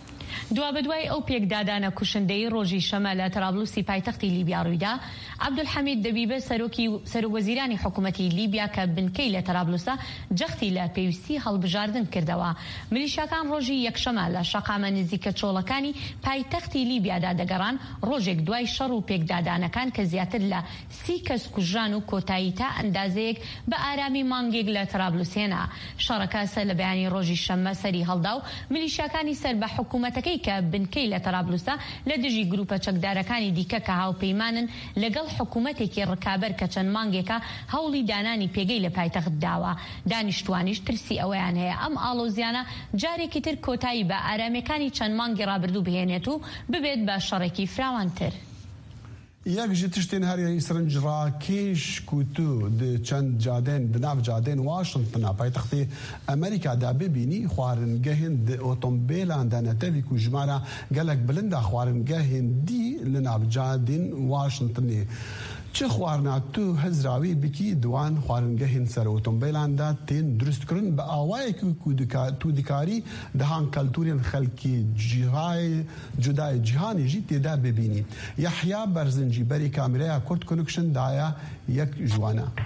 دوا بەدوای ئەو پێکدادانە کوشندەی ڕۆژی شەمە لە ترابلوسی پایتەختی لیبیا ڕوویدا، عەبدولحەمید دەبیبە سەرۆکوەزیرانی حکوومەتی لیبیا کە بنکەی لە ترابلوسە جەختی لە پێویستی هەڵبژاردن کردەوە. میلیشیاکان ڕۆژی یەکشەمە لە شەقامە نزیکە چۆڵەکانی پایتەختی لیبیادا دەگەڕان، ڕۆژێک دوای شەڕ و پێکدادانەکان کە زیاتر لە 30 کەس کوژران و کۆتایی تا ئەندازەیەک بە ئارامی مانگێک لە ترابلوس هێنا. شەڕەکە سەر لە بەیانی ڕۆژی شەمە سەری هەڵدا و میلیشیاکانی سەر بە حکوومەتەکەی کە بنکەی لە ترابلوسە لە دژی گروپە چەکدارەکانی دیکە کە هاوپەیمانن لەگەڵ حکوومەتێکی ڕکابەر کە چەند مانگێکە هەوڵی دانانی پێگەی لە پایتەخت داوە. دانیشتوانیش ترسی ئەوەیان هەیە ئەم ئاڵۆزیانە جارێکی تر کۆتایی بە ئارامەکانی چەند مانگی ڕابردوو بهێنێت و ببێت بە شەڕێکی فراوانتر. یەک ji tiştên herî sirincrakêş ku tu di çend cadên di nav cadên Washingtona paytextê Amerîka de bibînî xwaringehên di otomobîlan de netevî ku jimara gelek bilind a xwaringehên dî li nav cadên Washingtonê. Çi xwarina tu hezrawî bikî diwan xwaringehên ser otomobîlan de tên durustkirin bi awayekî ku tu dikarî dihan keltûrên xelkî cudayê cîhanê jî têde bibînî. Yahya Berzincî berî kameraya Kurd Connection daya yek ji wan e.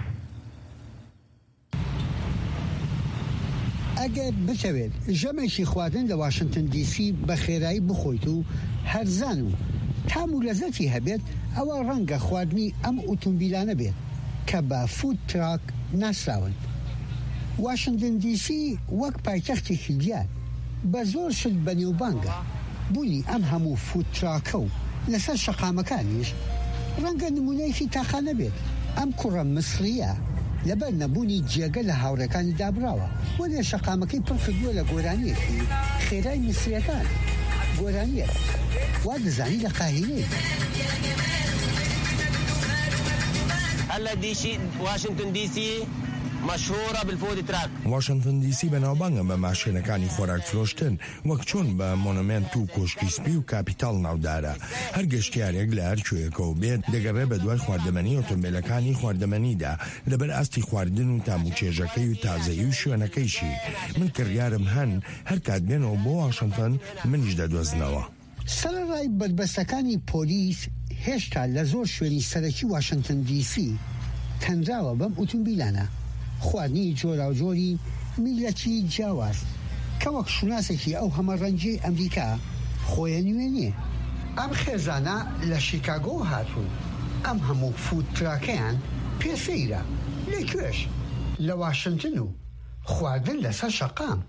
Eger bitewêt jemekî xwarin li Washington DC bi xêrayî bixwît û herzan û tam û lezzetî hebêt, ewa renga xwarinî em otomobîlane bêt ke bi food truck nasrawin. Washington DC wek paytextekî diyar bi zor şil benêwbanga bûnî em hemû food trucka û li ser şeqamekanîş renga nimûneyekî taxane bêt. Em kura Misriye لەبەر نەبوونی جێگە لە هاوڕێکانی دابراوە وەنێ شەقامەکەی پڕ کردووە لە گۆرانیەکی خێرای میسریەکان گۆرانیە وا دەزانی لە قاهیرەی هلا واشنطن دي سي مشهورة بالفود تراك. واشنطن دی سی بەناوبانگە بە ماشێنەکانی خۆراک فرۆشتن وەک چۆن بە مۆنومنت و کۆشکی سپی و کاپیتاڵ ناودارە. هەر گەشتیارێک لە هەر کوێیەکەوە بێت دەگەڕێ بە دوای خواردەمەنی ئۆتۆمبیلەکانی خواردەمەنیدا لەبەر ئاستی خواردن و تاموچێژەکەی و تازەیی و شوێنەکەیشی. من کڕیارم هەن هەر کات بێنەوە بۆ واشنطن منیش دەدۆزنەوە. سەرڕای بەدبەستەکانی پۆلیس هێشتا لە زۆر شوێنی سەرەکی واشنطن دی سی تەنراوە بەم ئۆتۆمبیلانە خواردنی جۆرا و جۆری میلەتی جیاواز کە وەک شوناسێکی ئەو هەمە ڕەنجەی ئەمریکا خۆیە نوێنێ. ئەم خێزانە لە شیکاگۆ هاتوون. ئەم هەموو فود تراکەیان پێسەیرە لەکوێش لە واشنطن و خواردن لەسەر شەقام.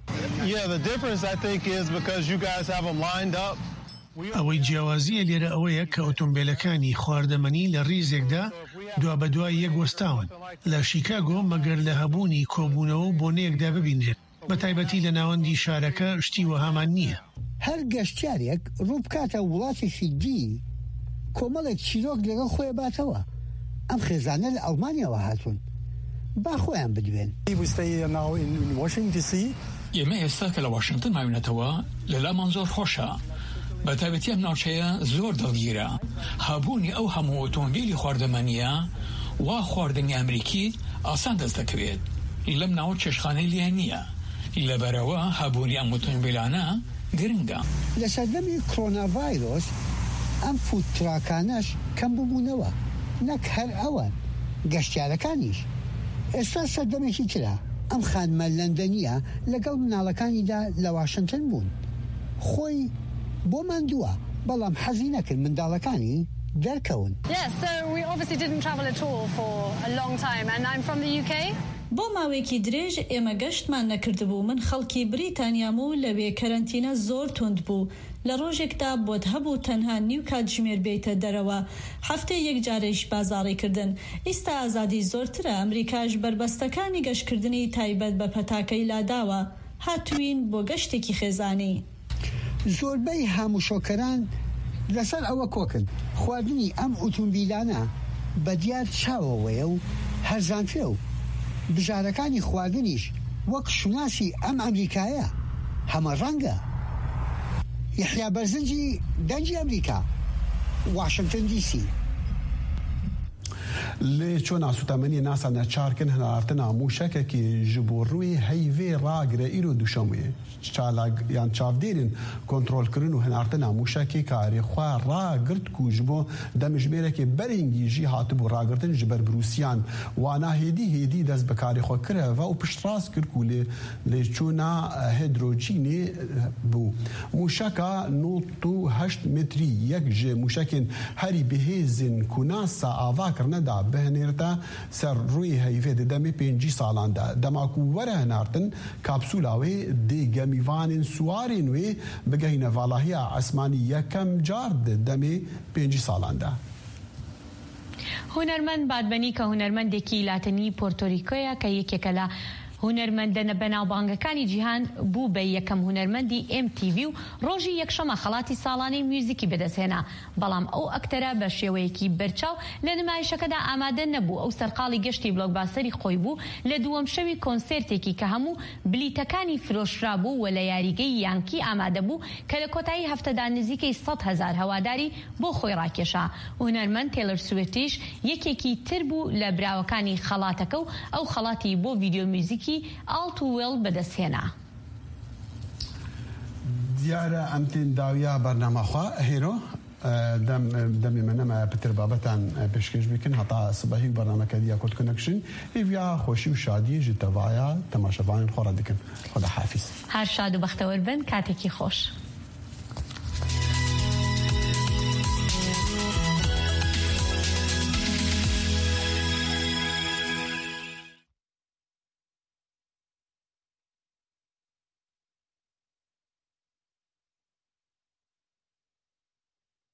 ئەوەی جیاوازیە لێرە ئەوەیە کە ئۆتۆمبیلەکانی خواردەمەنی لە ڕیزێکدا دوا بە دوای یەک وەستاون لە شیکاگۆ مەگەر لە هەبوونی کۆبوونەوە بۆ نەیەکدا ببینرێت بە تایبەتی لە ناوەندی شارەکە شتی وەهامان نییە. هەر گەشتیارێک ڕوو بکاتە وڵاتێکی دی کۆمەڵێک چیرۆک لەگەڵ خۆی باتەوە. ئەم خێزانە لە ئەڵمانیاوە هاتوون با خۆیان بدوێن. ئێمە ئێستا کە لە واشنگتن ماوینەتەوە لەلامان زۆر خۆشە. بە تایبەتی ئەم ناوچەیە زۆر دڵگیرە. هەبوونی ئەو هەموو ئۆتۆمبیلی خواردەمەنیە وا خواردنی ئەمریکی ئاسان دەست دەکەوێت. لەم ناوە چێشخانەی لێ نییە. لەبەرەوە هەبوونی ئەم ئۆتۆمبیلانە گرنگە. لە سەردەمی کۆرۆنا ڤایرۆس ئەم فود تراکانەش کەم ببوونەوە نەک هەر ئەوان گەشتیارەکانیش. ئێستا سەردەمێکی ترە ئەم خانمە لەندەنیە لەگەڵ مناڵەکانیدا لە واشنگتن بوون. خۆی بۆ ماندووە بەڵام حەزی نەکرد منداڵەکانی دەرکەون. بۆ ماوەیەکی درێژ ئێمە گەشتمان نەکردبوو. من خەڵکی بریتانیام و لەوێ کەرەنتینە زۆر تند بوو. لە ڕۆژێکدا بۆت هەبوو تەنها نیو کاتژمێر بێتە دەرەوە. هەفتەی یەک جارێش بازاڕی کردن. ئێستا ئازادی زۆرترە. ئەمریکاش بربەستەکانی گەشتکردنی تایبەت بە پەتاکەی لاداوە. هاتوین بۆ گەشتێکی خێزانی. زۆربەی هاموشۆکەران لەسەر ئەوە کۆکن خواردنی ئەم ئۆتۆمبیلانە بە دیار چاوەوەیە و هەرزانترە و بژارەکانی خواردنیش وەک شوناسی ئەم ئەمریکایە هەمە ڕەنگە. یحیا بەرزنجی دەنجی ئەمریکا واشنگتن دی سی. لی چون اسوتامنی ناسا نچارکن هنارتنا موشک کی جبوروی هیوی راگره ایرو دوشموی چالاگ یان چاودیرین کنترل کرن و هنارتنا موشکی کاری خوا راگرت کوجبو دمجبره کی برینگی جی هاتبو راگرتن جبر بروسیان وانا هدی دز بکاری خو کره و پشتراس کرکولی لی چونا هیدروجینی بو موشکا نوتو 8 متری یک جه موشکن هری بهزن کناسا آوا کرنه دا بهنیرتا سر روی هیوه دمی 5 سالان دا دماکو وره هنارتن کابسولاوی دی گمیوان سوارین وی بگهین والاهی عثمانی یکم جارد دمی 5 سالان دا هنرمند بادبنی که هنرمندێکی لاتنی پۆرتۆریکۆیە کە یەکێکە لە هونەرمەندە بەناوبانگەکانی جیهان بوو بە یەکەم هونەرمەندی MTV و ڕۆژی یەکشەمە خەڵاتی ساڵانەی میوزیکی بەدەستهێنا بەڵام ئەو ئەکتەرە بە شێوەیەکی بەرچاو لە نمایشەکەدا ئامادە نەبوو ئەو سەرقاڵی گەشتی بلۆکباستەری خۆی بوو لە دووەم شەوی کۆنسێرتێکی کە هەموو بلیتەکانی فرۆشرا بوو و لە یاریگەی یانکی ئامادە بوو کە لە کۆتایی هەفتەدا نزیکەی 100,000 هەواداری بۆ خۆی ڕاکێشا هونەرمەند تێلەر سویفتیش یەکێکی تر بوو لە براوەکانی خەڵاتەکە و ئەو خەڵاتی بۆ ڤیدیۆ میوزیکی All Too Well بەدەستهێنا دیارە ئەمتین داویا بەرنامە خوا هێرۆ دەمی منەمە پتر بابەتان پێشکەش بکەن هەتا سبەهی بەرنامەکە دیا کۆت کۆنەکشن هیویا خۆشی و شادی ژی تەڤایە تەماشەبانین خۆڕە دەکەن خۆدا حافیز هەر شاد و بەختەوەر بن کاتێکی خۆش